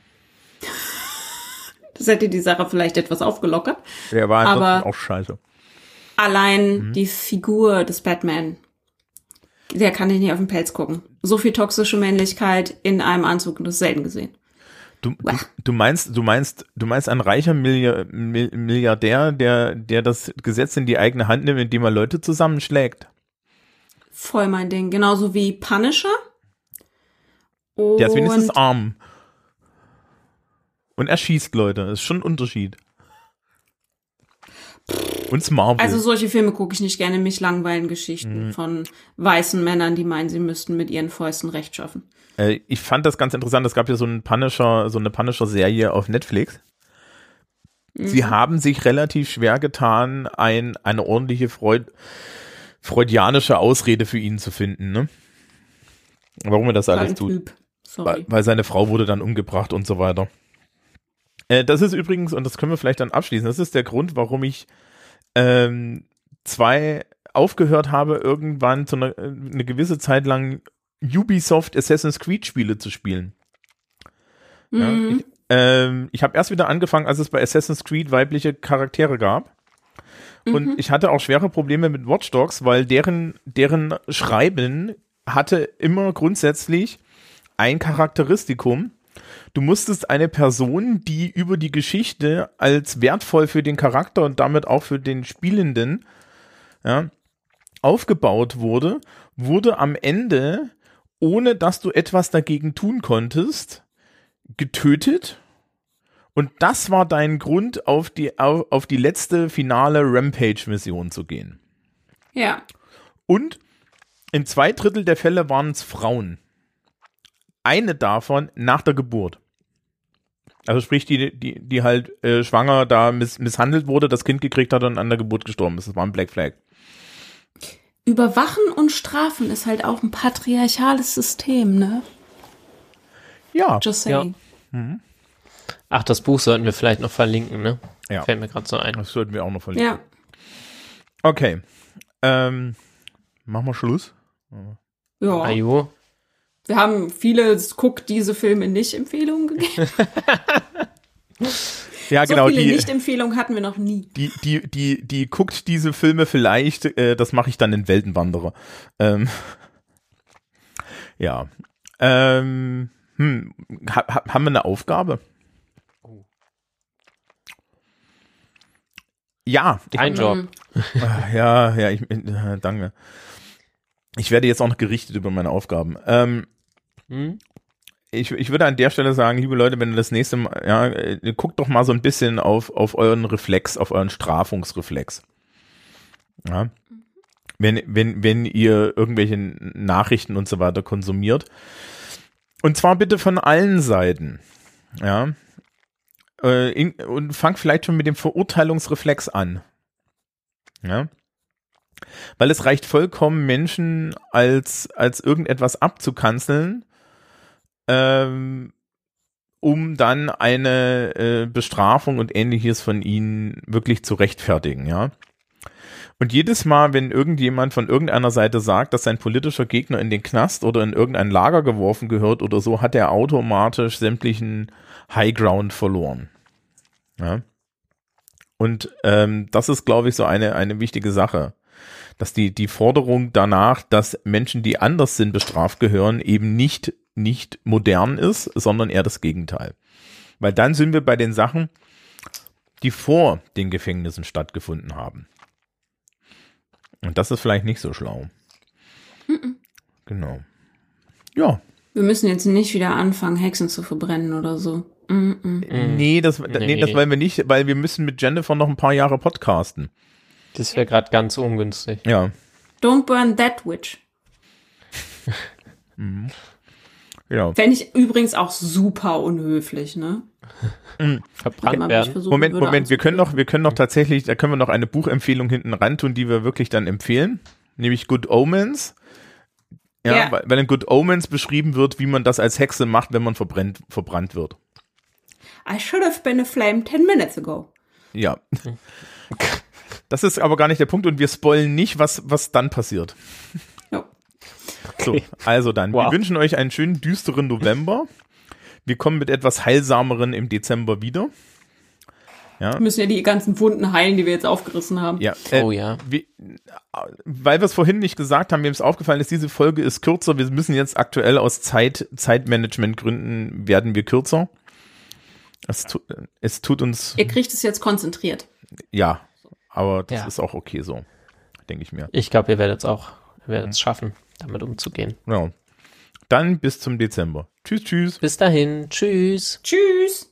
Das hätte die Sache vielleicht etwas aufgelockert. Der war Aber- ansonsten auch scheiße. Allein Mhm. die Figur des Batman, der kann ich nicht auf den Pelz gucken. So viel toxische Männlichkeit in einem Anzug, das ist selten gesehen. Du, du, du meinst, du meinst, du meinst ein reicher Milli- Mil- Milliardär, der, der das Gesetz in die eigene Hand nimmt, indem er Leute zusammenschlägt. Voll mein Ding. Genauso wie Punisher. Und Der ist wenigstens arm. Und er schießt Leute. Das ist schon ein Unterschied. Und Marvel. also solche Filme gucke ich nicht gerne. Mich langweilen Geschichten Mhm. von weißen Männern, die meinen, sie müssten mit ihren Fäusten Recht schaffen. äh, ich fand das ganz interessant. Es gab ja so einen Punisher, so eine Punisher-Serie auf Netflix. Sie haben sich relativ schwer getan, ein, eine ordentliche Freud, freudianische Ausrede für ihn zu finden, ne? Warum er das War alles ein tut. Typ. Weil, Sorry. weil seine Frau wurde dann umgebracht und so weiter. Äh, das ist übrigens, und das können wir vielleicht dann abschließen, das ist der Grund, warum ich ähm, zwei aufgehört habe, irgendwann zu einer, eine gewisse Zeit lang Ubisoft Assassin's Creed Spiele zu spielen. Ja, Mhm. ich ähm, ich habe erst wieder angefangen, als es bei Assassin's Creed weibliche Charaktere gab. Und Mhm. ich hatte auch schwere Probleme mit Watch Dogs, weil deren, deren Schreiben hatte immer grundsätzlich ein Charakteristikum. Du musstest eine Person, die über die Geschichte als wertvoll für den Charakter und damit auch für den Spielenden, ja, aufgebaut wurde, wurde am Ende, ohne dass du etwas dagegen tun konntest, getötet. Und das war dein Grund, auf die, auf, auf die letzte finale Rampage-Mission zu gehen. Ja. Und in zwei Drittel der Fälle waren es Frauen. Eine davon nach der Geburt. Also sprich, die, die, die halt äh, schwanger da miss, misshandelt wurde, das Kind gekriegt hat und an der Geburt gestorben ist. Das war ein Black Flag. Überwachen und Strafen ist halt auch ein patriarchales System, ne? Ja. Just saying. Ach, das Buch sollten wir vielleicht noch verlinken, ne? Ja. Fällt mir gerade so ein. Das sollten wir auch noch verlinken. Ja. Okay. Ähm, machen wir Schluss. Ja. Ajo. Wir haben viele guckt diese Filme nicht Empfehlungen gegeben. Ja, So genau. viele Die, Nicht-Empfehlungen hatten wir noch nie. die, die, die, die guckt diese Filme vielleicht, äh, das mache ich dann in Weltenwanderer. Ähm, ja. Ähm, hm, ha, ha, haben wir eine Aufgabe? Ja. Ich, Ein Job. Ah, ja, ja, ich, äh, danke. Ich werde jetzt auch noch gerichtet über meine Aufgaben. Ähm, Hm? ich, ich würde an der Stelle sagen, liebe Leute, wenn ihr das nächste Mal, ja, äh, guckt doch mal so ein bisschen auf, auf euren Reflex, auf euren Strafungsreflex. Ja. Wenn, wenn, wenn ihr irgendwelche Nachrichten und so weiter konsumiert. Und zwar bitte von allen Seiten. Ja. äh, in, und fang vielleicht schon mit dem Verurteilungsreflex an. Ja. Weil es reicht vollkommen, Menschen als, als irgendetwas abzukanzeln, ähm, um dann eine äh, Bestrafung und Ähnliches von ihnen wirklich zu rechtfertigen, ja. Und jedes Mal, wenn irgendjemand von irgendeiner Seite sagt, dass sein politischer Gegner in den Knast oder in irgendein Lager geworfen gehört oder so, hat er automatisch sämtlichen High Ground verloren. Ja. Und ähm, das ist, glaube ich, so eine, eine wichtige Sache, dass die, die Forderung danach, dass Menschen, die anders sind, bestraft gehören, eben nicht, nicht modern ist, sondern eher das Gegenteil. Weil dann sind wir bei den Sachen, die vor den Gefängnissen stattgefunden haben. Und das ist vielleicht nicht so schlau. Mhm. Genau. Ja. Wir müssen jetzt nicht wieder anfangen, Hexen zu verbrennen oder so. Mhm. Nee, das, nee. nee, das wollen wir nicht, weil wir müssen mit Jennifer noch ein paar Jahre podcasten. Das wäre gerade ganz ungünstig. Ja. Don't burn that witch. mhm. Genau. Fände ich übrigens auch super unhöflich, ne? Mhm. Verbrannt werden. Moment, Moment, wir können noch, wir können noch tatsächlich, da können wir noch eine Buchempfehlung hinten ran tun, die wir wirklich dann empfehlen, nämlich Good Omens. Ja, ja. Weil, weil in Good Omens beschrieben wird, wie man das als Hexe macht, wenn man verbrennt, verbrannt wird. I should have been aflame ten minutes ago. Ja. Das ist aber gar nicht der Punkt und wir spoilen nicht, was, was dann passiert. No. So, also dann. Wow. Wir wünschen euch einen schönen, düsteren November. Wir kommen mit etwas Heilsameren im Dezember wieder. Ja. Wir müssen ja die ganzen Wunden heilen, die wir jetzt aufgerissen haben. Ja. Äh, oh ja. Wie, weil wir es vorhin nicht gesagt haben, mir ist aufgefallen, dass diese Folge ist kürzer. Wir müssen jetzt aktuell aus Zeit, Zeitmanagement-Gründen werden wir kürzer. Es, tu, es tut uns... Ihr kriegt es jetzt konzentriert. Ja, aber das ja. ist auch okay so, denke ich mir. Ich glaube, ihr werdet es auch ihr werdet es schaffen, damit umzugehen. Ja. Dann bis zum Dezember. Tschüss, tschüss. Bis dahin. Tschüss. Tschüss.